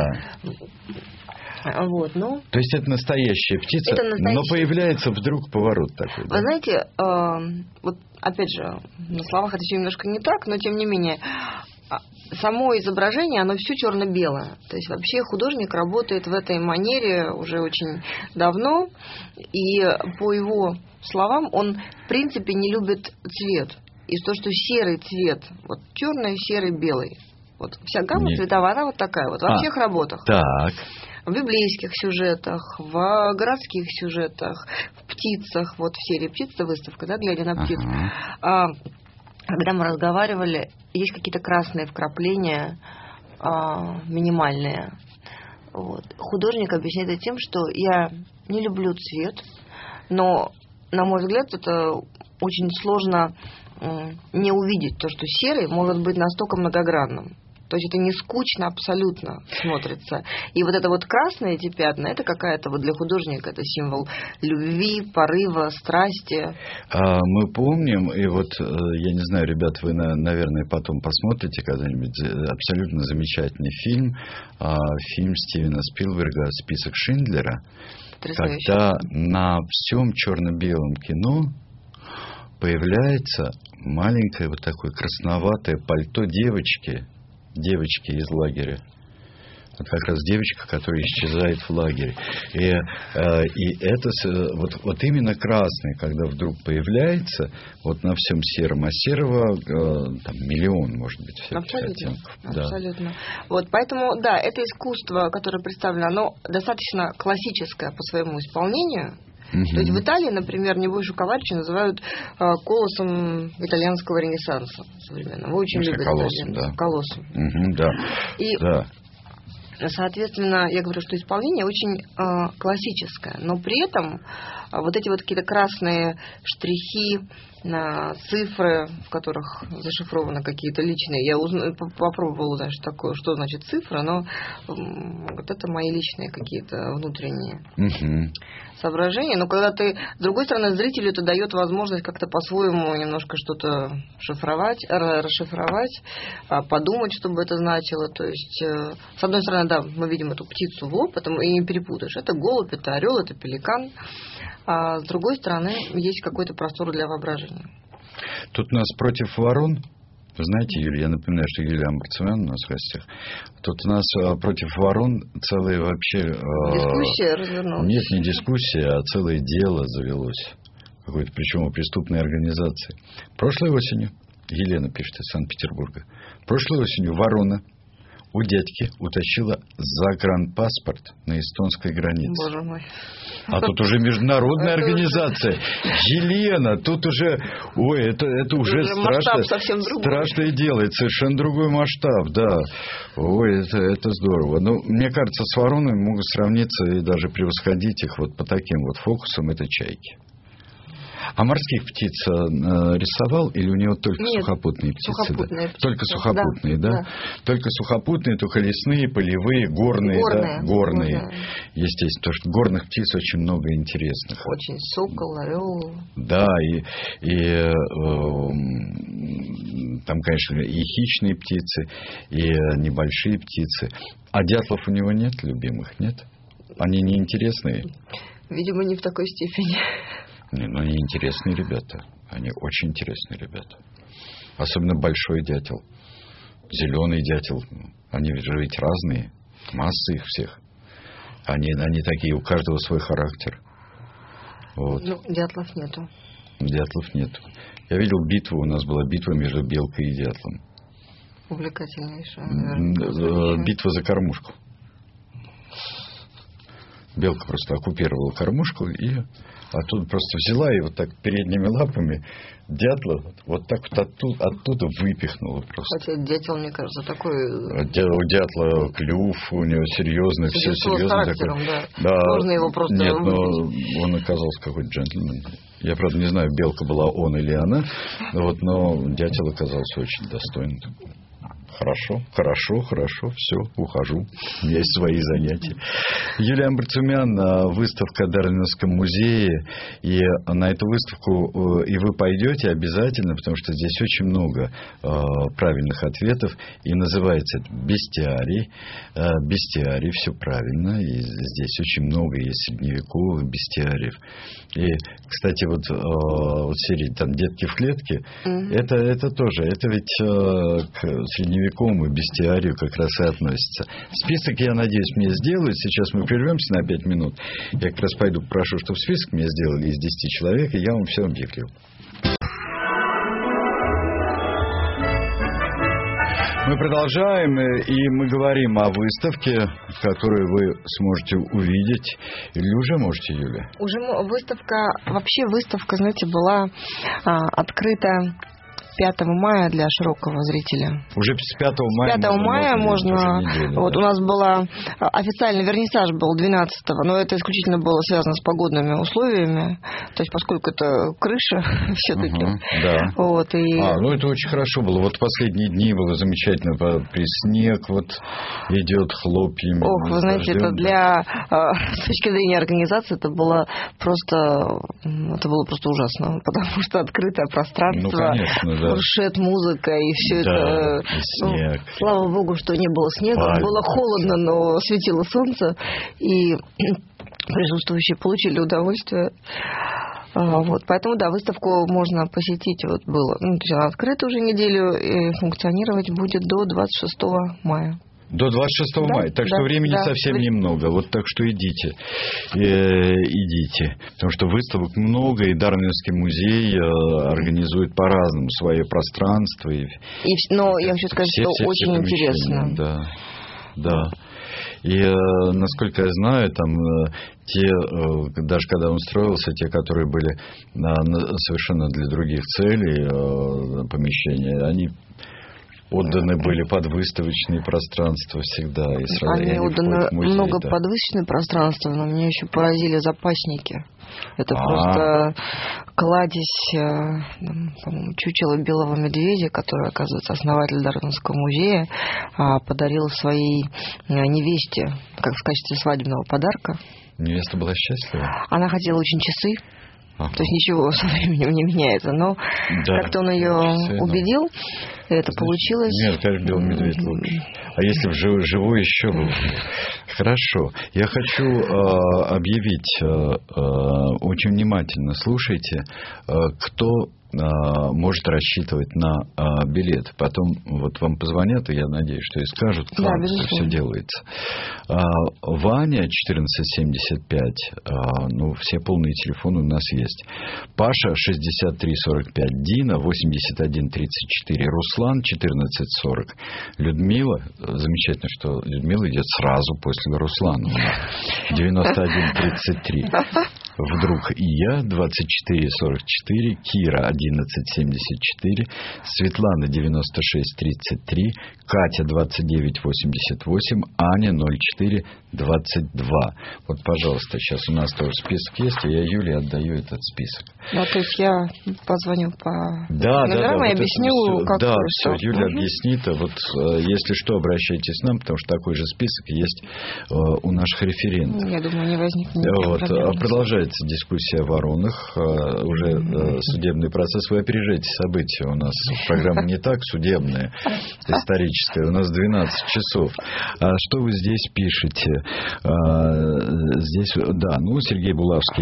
Да. Вот, ну... То есть это настоящая птица, это настоящая... но появляется вдруг поворот такой. Вы да? знаете, э, вот опять же, на словах это все немножко не так, но тем не менее, само изображение, оно все черно-белое. То есть вообще художник работает в этой манере уже очень давно, и по его словам, он в принципе не любит цвет. И то, что серый цвет, вот черный, серый, белый. Вот вся гамма Нет. цветовая, она вот такая вот во а, всех работах. Так. В библейских сюжетах, в городских сюжетах, в птицах. Вот в серии «Птиц» это выставка, да, глядя на птиц. Ага. А, когда мы разговаривали, есть какие-то красные вкрапления, а, минимальные. Вот. Художник объясняет это тем, что я не люблю цвет, но, на мой взгляд, это очень сложно м, не увидеть то, что серый может быть настолько многогранным. То есть это не скучно абсолютно смотрится. И вот это вот красные эти пятна, это какая-то вот для художника, это символ любви, порыва, страсти. А, мы помним, и вот, я не знаю, ребят, вы, наверное, потом посмотрите когда-нибудь абсолютно замечательный фильм, фильм Стивена Спилберга «Список Шиндлера», когда на всем черно-белом кино появляется маленькое вот такое красноватое пальто девочки, девочки из лагеря. Вот как раз девочка, которая исчезает в лагере. И, э, и это вот, вот именно красный, когда вдруг появляется, вот на всем сером, а серого э, там миллион, может быть, всяких абсолютно, оттенков. абсолютно. Да. Вот, поэтому, да, это искусство, которое представлено, оно достаточно классическое по своему исполнению. Uh-huh. То есть в Италии, например, Небойшу Каваричи называют э, колоссом итальянского ренессанса современного. Очень любят колоссом, да. Колоссом. Uh-huh, да. И да. Соответственно, я говорю, что исполнение очень э, классическое, но при этом э, вот эти вот какие-то красные штрихи, э, цифры, в которых зашифрованы какие-то личные, я узна, попробовала узнать, что такое, что значит цифра, но э, вот это мои личные какие-то внутренние угу. соображения. Но когда ты, с другой стороны, зрителю это дает возможность как-то по-своему немножко что-то шифровать, расшифровать, подумать, что бы это значило. То есть, э, с одной стороны, да, мы видим эту птицу в лоб, это, и не перепутаешь. Это голубь, это орел, это пеликан. А с другой стороны, есть какой-то простор для воображения. Тут у нас против ворон. Вы знаете, Юлия, я напоминаю, что Юлия Амбарцумян у нас в гостях. Тут у нас а, против ворон целая вообще... А, дискуссия развернулась. Нет, не дискуссия, а целое дело завелось. Какое-то, причем у преступной организации. Прошлой осенью, Елена пишет из Санкт-Петербурга, прошлой осенью ворона у дядьки утащила загранпаспорт на эстонской границе. Боже мой. А тут уже международная организация. Елена, тут уже... Ой, это, это уже страшно, страшное дело. Это совершенно другой масштаб, да. Ой, это, это здорово. Но мне кажется, с воронами могут сравниться и даже превосходить их вот по таким вот фокусам. Это чайки. А морских птиц э, рисовал или у него только Нет, сухопутные птицы? Сухопутные да? птицы. Только сухопутные, да? Да, да? Только сухопутные, только лесные, полевые, горные, горные, да? Горные. горные. Естественно, потому что горных птиц очень много интересных. Очень сокол, орел. Да, и, и э, там, конечно, и хищные птицы, и небольшие птицы. А дятлов у него нет любимых, нет? Они неинтересные? Видимо, не в такой степени. Не, ну они интересные ребята. Они очень интересные ребята. Особенно большой дятел. Зеленый дятел. Они же ведь разные. Масса их всех. Они, они такие, у каждого свой характер. Вот. Ну, дятлов нету. Дятлов нету. Я видел битву, у нас была битва между белкой и дятлом. Увлекательнейшая. Наверное, битва за кормушку. Белка просто оккупировала кормушку и оттуда просто взяла и вот так передними лапами дятла вот так вот оттуда, оттуда выпихнула просто. Хотя дятел, мне кажется, такой... У дятла клюв, у него серьезный, все серьезно такой. Да. Да. Можно его просто... Нет, но он оказался какой-то джентльмен. Я, правда, не знаю, белка была он или она, вот, но дятел оказался очень достойным. Хорошо, хорошо, хорошо, все, ухожу. У меня есть свои занятия. Юлия Амбарцумян, выставка в Дарвиновском музее. И на эту выставку и вы пойдете обязательно, потому что здесь очень много правильных ответов. И называется это «Бестиарий». Бестиарий, все правильно. И здесь очень много есть средневековых бестиариев. И, кстати, вот, вот серия там «Детки в клетке», mm-hmm. это, это тоже, это ведь к средневековому и бестиарию как раз и относится. Список, я надеюсь, мне сделают. Сейчас мы прервемся на пять минут. Я как раз пойду прошу, чтобы список мне сделали из десяти человек, и я вам все объявлю. Мы продолжаем, и мы говорим о выставке, которую вы сможете увидеть. Или уже можете, Юля? Уже выставка, вообще выставка, знаете, была а, открыта пятого мая для широкого зрителя. Уже с пятого мая. С пятого мая можно... Неделю, вот да. У нас была... Официальный вернисаж был двенадцатого, но это исключительно было связано с погодными условиями. То есть, поскольку это крыша все-таки. Угу, да. Вот, и... А, ну это очень хорошо было. Вот последние дни было замечательно. При снег вот идет хлопьями. Ох, вы знаете, это для... С точки зрения организации это было просто... Это было просто ужасно. Потому что открытое пространство... Ну, конечно, да. Фуршет, музыка и все да, это. И снег. Ну, слава богу, что не было снега. Пальцы. Было холодно, но светило солнце. И присутствующие получили удовольствие. Вот, поэтому, да, выставку можно посетить, вот было, ну, то есть она открыта уже неделю, и функционировать будет до двадцать шестого мая. До двадцать шестого да, мая, так да, что времени да, совсем да. немного. Вот так что идите, э, идите. Потому что выставок много, и Дарвиновский музей э, организует по-разному свое пространство. И, и, но я хочу сказать, все, что все, очень все интересно. Да, да. И, э, насколько я знаю, там э, те, э, даже когда он строился, те, которые были э, совершенно для других целей э, помещения, они отданы были под выставочные пространства всегда. И сразу, они и они отданы музей, много да. под выставочные пространства, но меня еще поразили запасники. Это А-а-а. просто кладезь, по-моему, чучела белого медведя, который, оказывается, основатель Дарвиновского музея, подарил своей невесте, как в качестве свадебного подарка. Невеста была счастлива? Она хотела очень часы. Ага. То есть ничего со временем не меняется. Но да, как-то он ее убедил, и это Значит, получилось. Нет, конечно, белый медведь лучше. А если в живой, живой еще лучше? Хорошо. Я хочу э, объявить, э, э, очень внимательно слушайте, э, кто э, может рассчитывать на э, билет. Потом вот вам позвонят, и я надеюсь, что и скажут, как да, это все делается. Э, Ваня четырнадцать семьдесят пять, э, ну, все полные телефоны у нас есть. Паша шестьдесят три сорок пять, Дина восемьдесят один тридцать четыре, Руслан четырнадцать сорок, Людмила, замечательно, что Людмила идет сразу после Руслана у нас, девяносто один тридцать три. Вдруг и я двадцать четыре сорок четыре, Кира одиннадцать семьдесят четыре, Светлана девяносто шесть тридцать три, Катя двадцать девять восемьдесят восемь, Аня ноль четыре двадцать два. Вот, пожалуйста, сейчас у нас тоже список есть, и я Юле отдаю этот список. Да, то есть я позвоню по да, номерам да, да, и вот объясню, все, как да, что. все, Юля угу. объяснит. А вот если что, обращайтесь к нам, потому что такой же список есть у наших референтов. Я думаю, не возникнет никаких вот, проблем. Продолжается дискуссия о воронах, уже судебный процесс. Вы опережаете события. У нас программа не так судебная, историческая. У нас двенадцать часов. А что вы здесь пишете? Здесь, да, ну, Сергей Булавский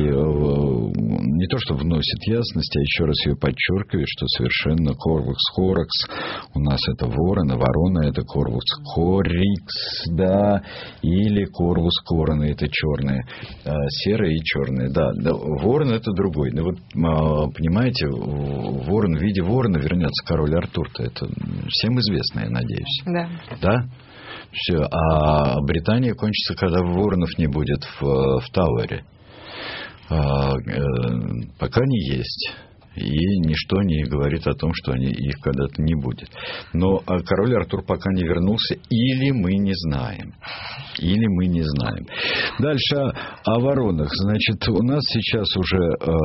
не то что вносит ясность, а еще раз ее подчеркивает, что совершенно Корвакс Хоракс у нас это ворон, а ворона это Корвакс Хорикс, да, или Корвус Корона это черные, серые и черные, да, да, ворон это другой. Ну вот, понимаете, ворон в виде ворона вернется король Артур-то, это всем известно, я надеюсь. Да. Да? Все. А Британия кончится, когда воронов не будет в, в Тауэре. А, э, пока не есть. И ничто не говорит о том, что они, их когда-то не будет. Но король Артур пока не вернулся, или мы не знаем. Или мы не знаем. Дальше о, о воронах. Значит, у нас сейчас уже...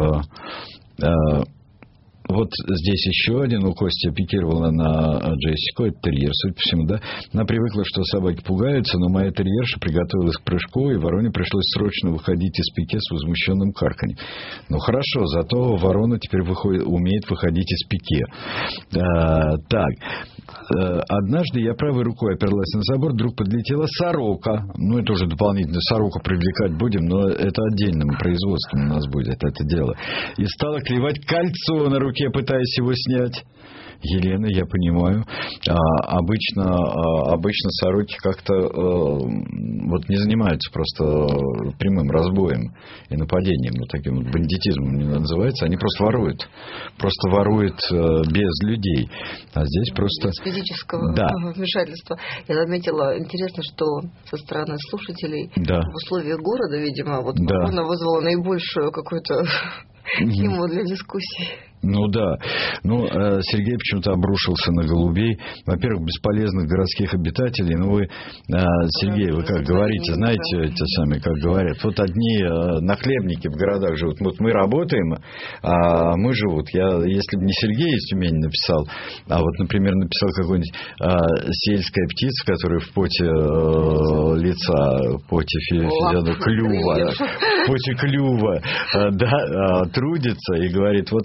Э, э, Вот здесь еще один. У Кости пикировала на Джессику. Это терьер, судя по всему, да. Она привыкла, что собаки пугаются, но моя терьерша приготовилась к прыжку, и вороне пришлось срочно выходить из пике с возмущенным карканьем. Ну, хорошо, зато ворона теперь выходит, умеет выходить из пике. А, так. Однажды я правой рукой оперлась на забор, вдруг подлетела сорока. Ну, это уже дополнительно сороку привлекать будем, но это отдельным производством у нас будет это дело. И стала клевать кольцо на руке, пытаясь его снять. Елена, я понимаю. А, обычно, а, обычно сороки как-то а, вот не занимаются просто прямым разбоем и нападением, вот таким вот бандитизмом не называется. Они просто воруют. Просто воруют а, без людей. А здесь просто... Без физического да. вмешательства. Я заметила, интересно, что со стороны слушателей да. в условиях города, видимо, вот да. она вызвала наибольшую какую-то тему для дискуссии. Ну да. Ну, Сергей почему-то обрушился на голубей. Во-первых, бесполезных городских обитателей. Ну, вы, Сергей, вы как говорите, знаете, те самые, как говорят, вот одни нахлебники в городах живут. Вот мы работаем, а мы живут. Я, если бы не Сергей из Тюмени написал, а вот, например, написал какой-нибудь а, сельская птица, которая в поте а, лица, в поте физиономии, клюва, в поте клюва, а, да, а, трудится и говорит, вот одни нахлебники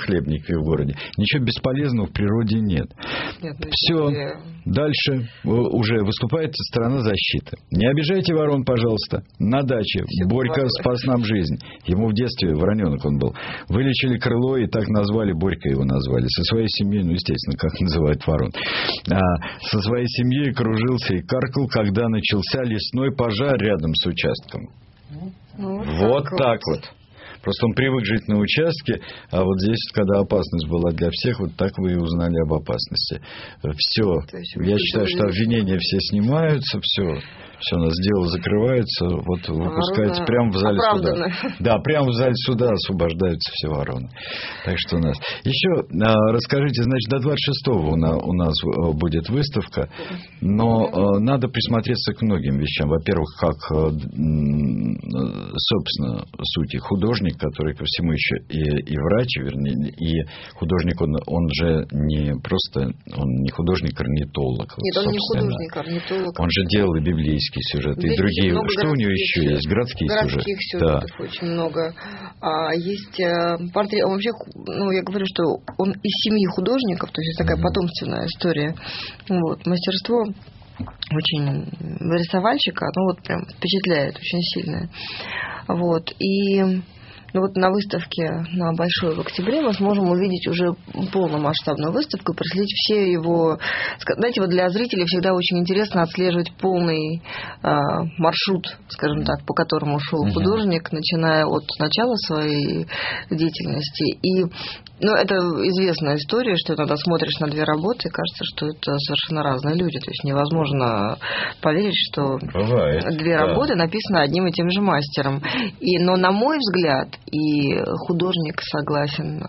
нахлебники в городе. Ничего бесполезного в природе нет. нет Все, я... дальше уже выступает сторона защиты. Не обижайте ворон, пожалуйста. На даче Все Борька было. Спас нам жизнь. Ему в детстве вороненок он был. Вылечили крыло и так назвали, Борька его назвали. Со своей семьей, ну, естественно, как называют ворон. А, со своей семьей кружился и каркал, когда начался лесной пожар рядом с участком. Ну, вот так, так вот. вот. Просто он привык жить на участке, а вот здесь, когда опасность была для всех, вот так вы и узнали об опасности. Все. Я считаю, что обвинения все снимаются, все. Все, у нас дело закрывается, вот выпускается прямо в зале оправданы. Суда. Да, прямо в зале суда освобождаются все вороны. Так что у нас. Еще а, расскажите, значит, до двадцать шестого у нас, у нас будет выставка, но а, надо присмотреться к многим вещам. Во-первых, как, а, собственно, суть, художник, который ко всему еще и, и врач, вернее, и художник, он, он же не просто, он не художник-орнитолог. Нет, он не художник-орнитолог. Он же делал и библейский сюжет, и другие. Что у него еще есть? Городские сюжеты. Городских сюжетов да. очень много. А, есть портрет. Он вообще, ну, я говорю, что он из семьи художников, то есть такая mm-hmm. потомственная история. Вот. Мастерство очень рисовальщика, ну вот прям впечатляет очень сильно. Вот. И ну вот на выставке на Большой в октябре мы сможем увидеть уже полномасштабную выставку и проследить все его... Знаете, вот для зрителей всегда очень интересно отслеживать полный э, маршрут, скажем так, по которому шел художник, начиная от начала своей деятельности. И ну, это известная история, что иногда смотришь на две работы, и кажется, что это совершенно разные люди. То есть невозможно поверить, что Бывает, две да. работы написаны одним и тем же мастером. И, но, на мой взгляд, и художник согласен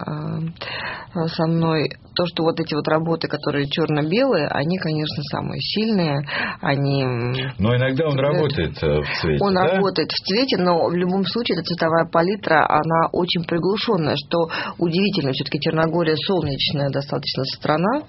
э, со мной, то, что вот эти вот работы, которые черно-белые, они, конечно, самые сильные. Они... Но иногда он работает в цвете, Он да? работает в цвете, но в любом случае эта цветовая палитра, она очень приглушенная, что удивительно. Все-таки Черногория солнечная достаточно страна,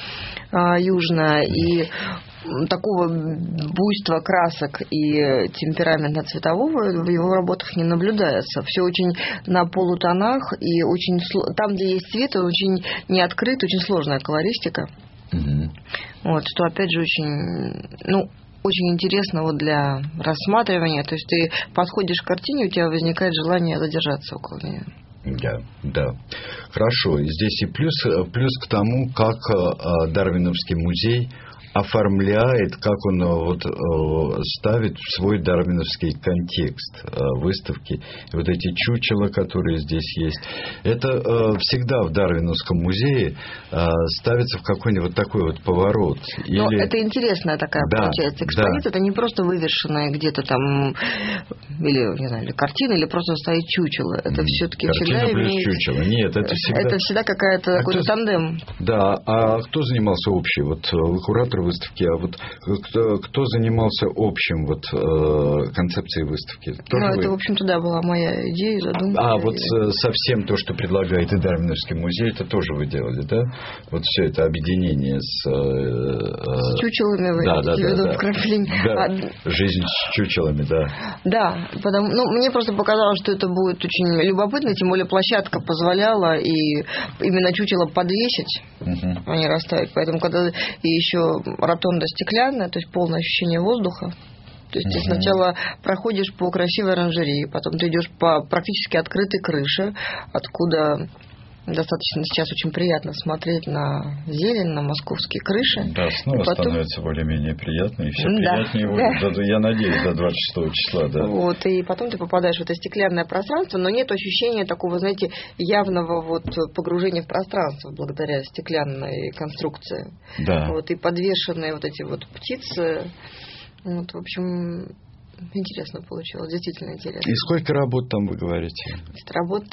э, южная, и такого буйства красок и темперамента цветового в его работах не наблюдается. Все очень на полутонах, и очень там, где есть цвет, он очень не открыт, очень сложная колористика. Mm-hmm. Вот, что опять же очень, ну, очень интересно вот для рассматривания. То есть ты подходишь к картине, у тебя возникает желание задержаться около нее. Да, да. Хорошо. Здесь и плюс, плюс к тому, как Дарвиновский музей оформляет, как он вот, ставит в свой дарвиновский контекст выставки. И вот эти чучела, которые здесь есть, это всегда в Дарвиновском музее ставится в какой-нибудь такой вот поворот. Но Или... это интересная такая, да, получается, экспозиция. Да. Это не просто вывешенная где-то там, или, не знаю, или картина, или просто стоит чучело. Это все-таки картина всегда плюс имеет... чучело. Нет, это всегда... Это всегда какая-то, а какой-то кто... тандем. Да, а кто занимался общей? Вот куратор выставки, а вот кто, кто занимался общим вот э, концепцией выставки? Тоже ну, вы? Это, в общем-то, да, была моя идея, задумка. А, вот и... совсем то, что предлагает и Дарвиновский музей, это тоже вы делали, да? Вот все это объединение с... Э, с чучелами вы да, да, да, виду да. вкрапление. Да, а... жизнь с чучелами, да. Да, потому, ну, мне просто показалось, что это будет очень любопытно, тем более площадка позволяла и именно чучело подвесить, uh-huh. а не расставить. Поэтому, когда и еще ротонда стеклянная, то есть полное ощущение воздуха. То есть uh-huh. ты сначала проходишь по красивой оранжерее, потом ты идешь по практически открытой крыше, откуда достаточно сейчас очень приятно смотреть на зелень, на московские крыши. Да, снова потом... становится более-менее приятно, и все да, приятнее будет, да. я надеюсь, до двадцать шестого числа. Да. Вот, и потом ты попадаешь в это стеклянное пространство, но нет ощущения такого, знаете, явного вот погружения в пространство благодаря стеклянной конструкции. Да. Вот, и подвешенные вот эти вот птицы, вот, в общем... Интересно получилось, действительно интересно. И сколько работ там вы говорите? Работ...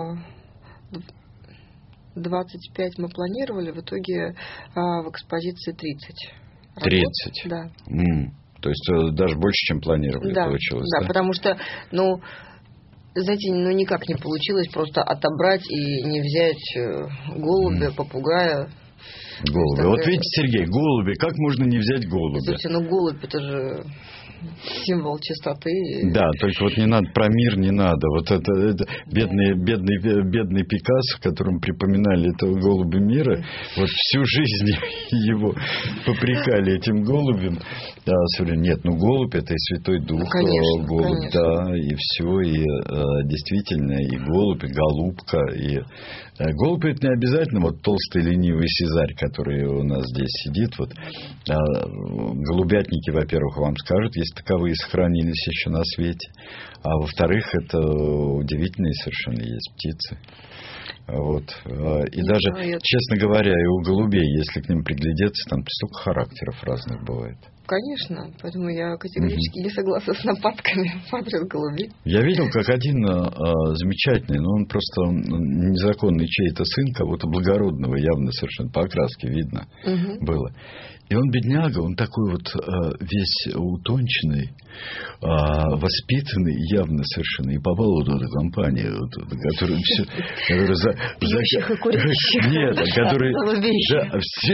двадцать пять мы планировали, в итоге а, в экспозиции тридцать. тридцать? Да. Mm. То есть даже больше, чем планировали, да, получилось, да? Да, потому что, ну, знаете, ну никак не получилось просто отобрать и не взять голубя, mm. попугая. Голуби. Вот видите, Сергей, голуби, как можно не взять голубя? Слушайте, ну голубь, это же... символ чистоты. Да, только вот не надо про мир, не надо. Вот это, это бедный, бедный, бедный Пикассо, в котором припоминали этого голубя мира, вот всю жизнь его попрекали этим голубем. Да, нет, ну голубь это и Святой Дух, конечно, голубь, конечно. да, и все, и действительно, и голубь, и голубка, и голубь это не обязательно вот толстый ленивый Сезарь, который у нас здесь сидит. Вот голубятники, во-первых, вам скажут, если таковые сохранились еще на свете, а во-вторых, это удивительные совершенно есть птицы. Вот. И даже, честно говоря, и у голубей, если к ним приглядеться, там столько характеров разных бывает. Конечно, поэтому я категорически mm-hmm. не согласна с нападками в адрес голубей. Я видел, как один а, замечательный, но он просто незаконный чей-то сын, кого-то благородного, явно совершенно по окраске видно mm-hmm. было. И он, бедняга, он такой вот а, весь утонченный, а, воспитанный, явно совершенно, и попал вот в эту компанию, вот, которую все... Которую за, пьющих и курящих. Нет, который за, все,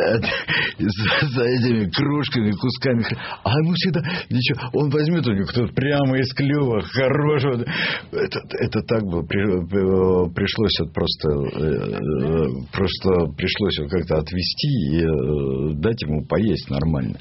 за, за этими кружками, кусками. А ему всегда ничего. Он возьмет у него кто-то прямо из клюва, хорошего. Это, это так было. При, пришлось вот просто, просто пришлось его как-то отвезти и дать ему поесть нормально.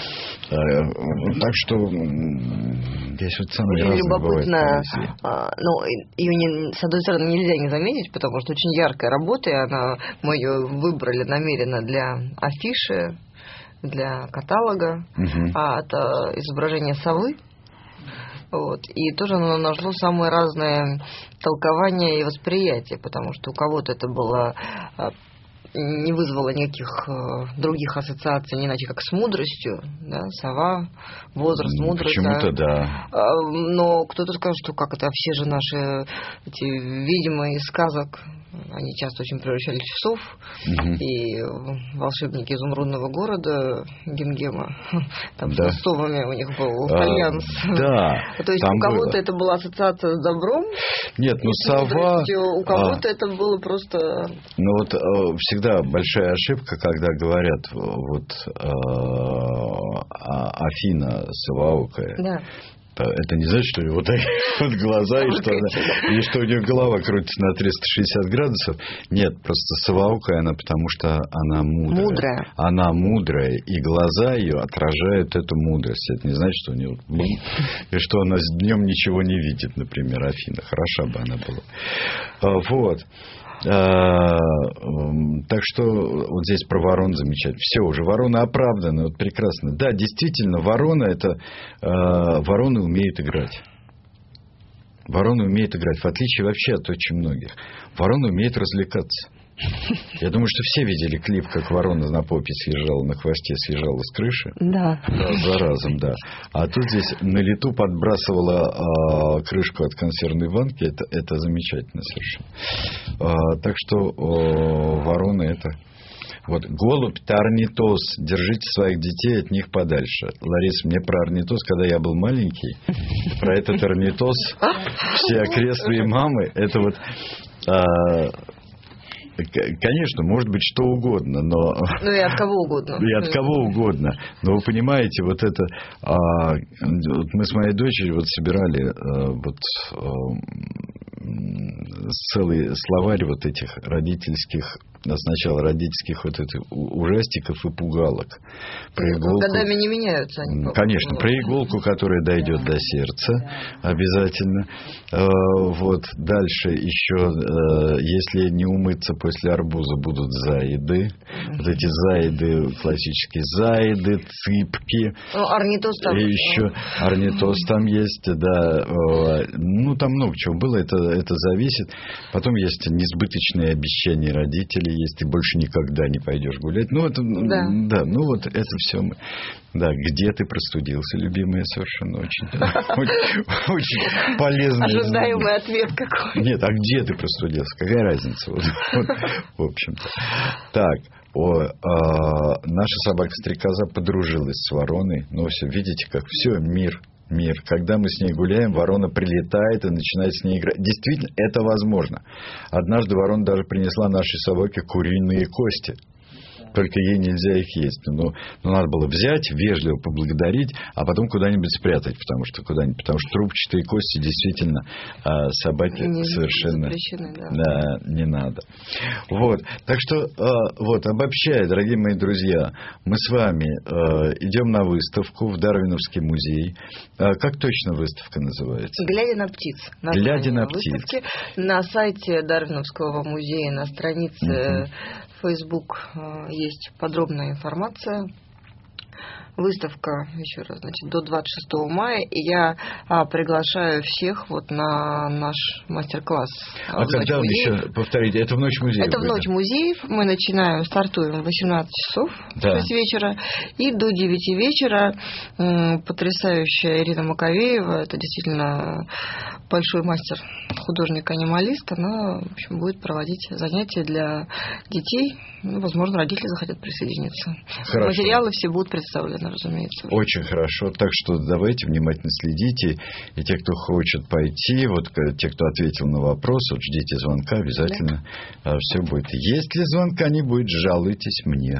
Так что здесь вот самое разное любопытно. Ну, ее не, с одной стороны нельзя не заметить, потому что очень яркая работа, и она, мы ее выбрали намеренно для афиши, для каталога. Угу. А это изображение совы. Вот. И тоже оно нашло самые разные толкования и восприятия, потому что у кого-то это было... не вызвало никаких э, других ассоциаций, не иначе как с мудростью, да, сова, возраст, мудрость. Почему-то, да. да. Но кто-то скажет, что как это, все же наши эти ведьмы из сказок, они часто очень превращались в сов, угу. и волшебники изумрудного города Гингема, там да. с совами у них был альянс. А, да. То есть у кого-то было. Это была ассоциация с добром, нет, ну сова... у кого-то а... это было просто... Ну вот всегда большая ошибка, когда говорят вот Афина совоокая. Да. Это не значит, что у него вот такие вот глаза, и что, она, и что у нее голова крутится на триста шестьдесят градусов. Нет, просто совоокая она, потому что она мудрая. Мудрая. Она мудрая, и глаза ее отражают эту мудрость. Это не значит, что у нее... И что она днем ничего не видит, например, Афина. Хороша бы она была. Вот. А, так что вот здесь про ворон замечательно. Все, уже вороны оправданы, вот прекрасно. Да, действительно, ворона это а, вороны умеют играть. Вороны умеют играть, в отличие вообще от очень многих. Вороны умеют развлекаться. Я думаю, что все видели клип, как ворона на попе съезжала, на хвосте съезжала с крыши. Да. Да, за разом, да. А тут здесь на лету подбрасывала а, крышку от консервной банки. Это, это замечательно совершенно. А, так что а, вороны это... Вот, голубь-то орнитоз. Держите своих детей от них подальше. Лариса, мне про орнитоз, когда я был маленький, про этот орнитоз, все окрестные мамы, это вот... А, конечно, может быть что угодно, но... Ну и от кого угодно. И от кого угодно. Но вы понимаете, вот это... А, вот мы с моей дочерью вот собирали а, вот, а, целый словарь вот этих родительских... Сначала родительских вот этих ужастиков и пугалок. Про иголку. Годами не меняются они. Конечно, про иголку, которая дойдет до сердца, обязательно. Вот. Дальше еще, если не умыться после арбуза, будут заеды. Вот эти заеды, классические заеды, цыпки. Ну, орнитоз там. И еще орнитоз там есть, да. Ну, там много чего было, это, это зависит. Потом есть несбыточные обещания родителей. Есть, ты больше никогда не пойдешь гулять. Ну, это, да. да, ну вот это все мы. Да, где ты простудился, любимая, совершенно очень, очень полезно. Ожидаемый ответ какой. Нет, а где ты простудился? Какая разница? Вот, вот, в общем-то. Так, о, а, наша собака-стрекоза подружилась с вороной. Ну, все, видите, как все, мир. Мир. Когда мы с ней гуляем, ворона прилетает и начинает с ней играть. Действительно, это возможно. Однажды ворона даже принесла нашей собаке куриные кости. только ей нельзя их есть. Но, но надо было взять, вежливо поблагодарить, а потом куда-нибудь спрятать, потому что куда-нибудь, потому что трубчатые кости действительно а, собаке не совершенно да. Да, не надо. Вот. Так что, а, вот, обобщая, дорогие мои друзья, мы с вами а, идем на выставку в Дарвиновский музей. А, как точно выставка называется? «Глядя на птиц». «Глядя на выставки. птиц». На сайте Дарвиновского музея, на странице uh-huh. Facebook есть подробная информация. Выставка, еще раз, значит, до двадцать шестого мая, и я а, приглашаю всех вот на наш мастер-класс. А когда вы еще повторите? Это в ночь музеев? Это в ночь музеев. Мы начинаем, стартуем в восемнадцать часов, да. то есть вечера, и до девяти вечера м, потрясающая Ирина Маковеева, это действительно большой мастер, художник-анималист, она, в общем, будет проводить занятия для детей. Ну, возможно, родители захотят присоединиться. Хорошо. Материалы все будут представлены, разумеется. Очень хорошо. Так что давайте внимательно следите. И те, кто хочет пойти, вот те, кто ответил на вопрос, вот ждите звонка, обязательно да. все будет. Если звонка не будет, жалуйтесь мне.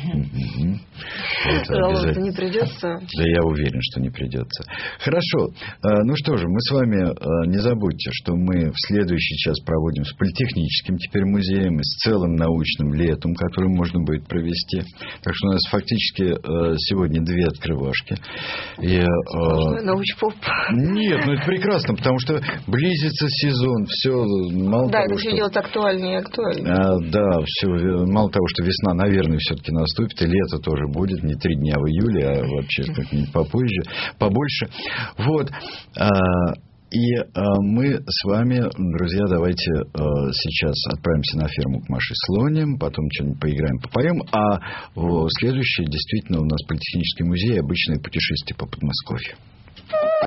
Жаловаться не придется. Да, я уверен, что не придется. Хорошо. Ну что же, мы с вами, не забудьте, что мы в следующий час проводим с политехническим теперь музеем и с целым научным летом, которое можно будет провести. Так что у нас фактически сегодня две открывашки. И, научпоп. Нет, ну это прекрасно, потому что близится сезон, все мало да, того, это все что... делать актуальнее и актуальнее. А, да, все, мало того, что весна, наверное, все-таки наступит, и лето тоже будет, не три дня в июле, а вообще как-нибудь попозже, побольше. Вот. И мы с вами, друзья, давайте сейчас отправимся на ферму к Маше Слоне, потом что-нибудь поиграем, попоем, а следующее действительно у нас политехнический музей, обычное путешествие по Подмосковью.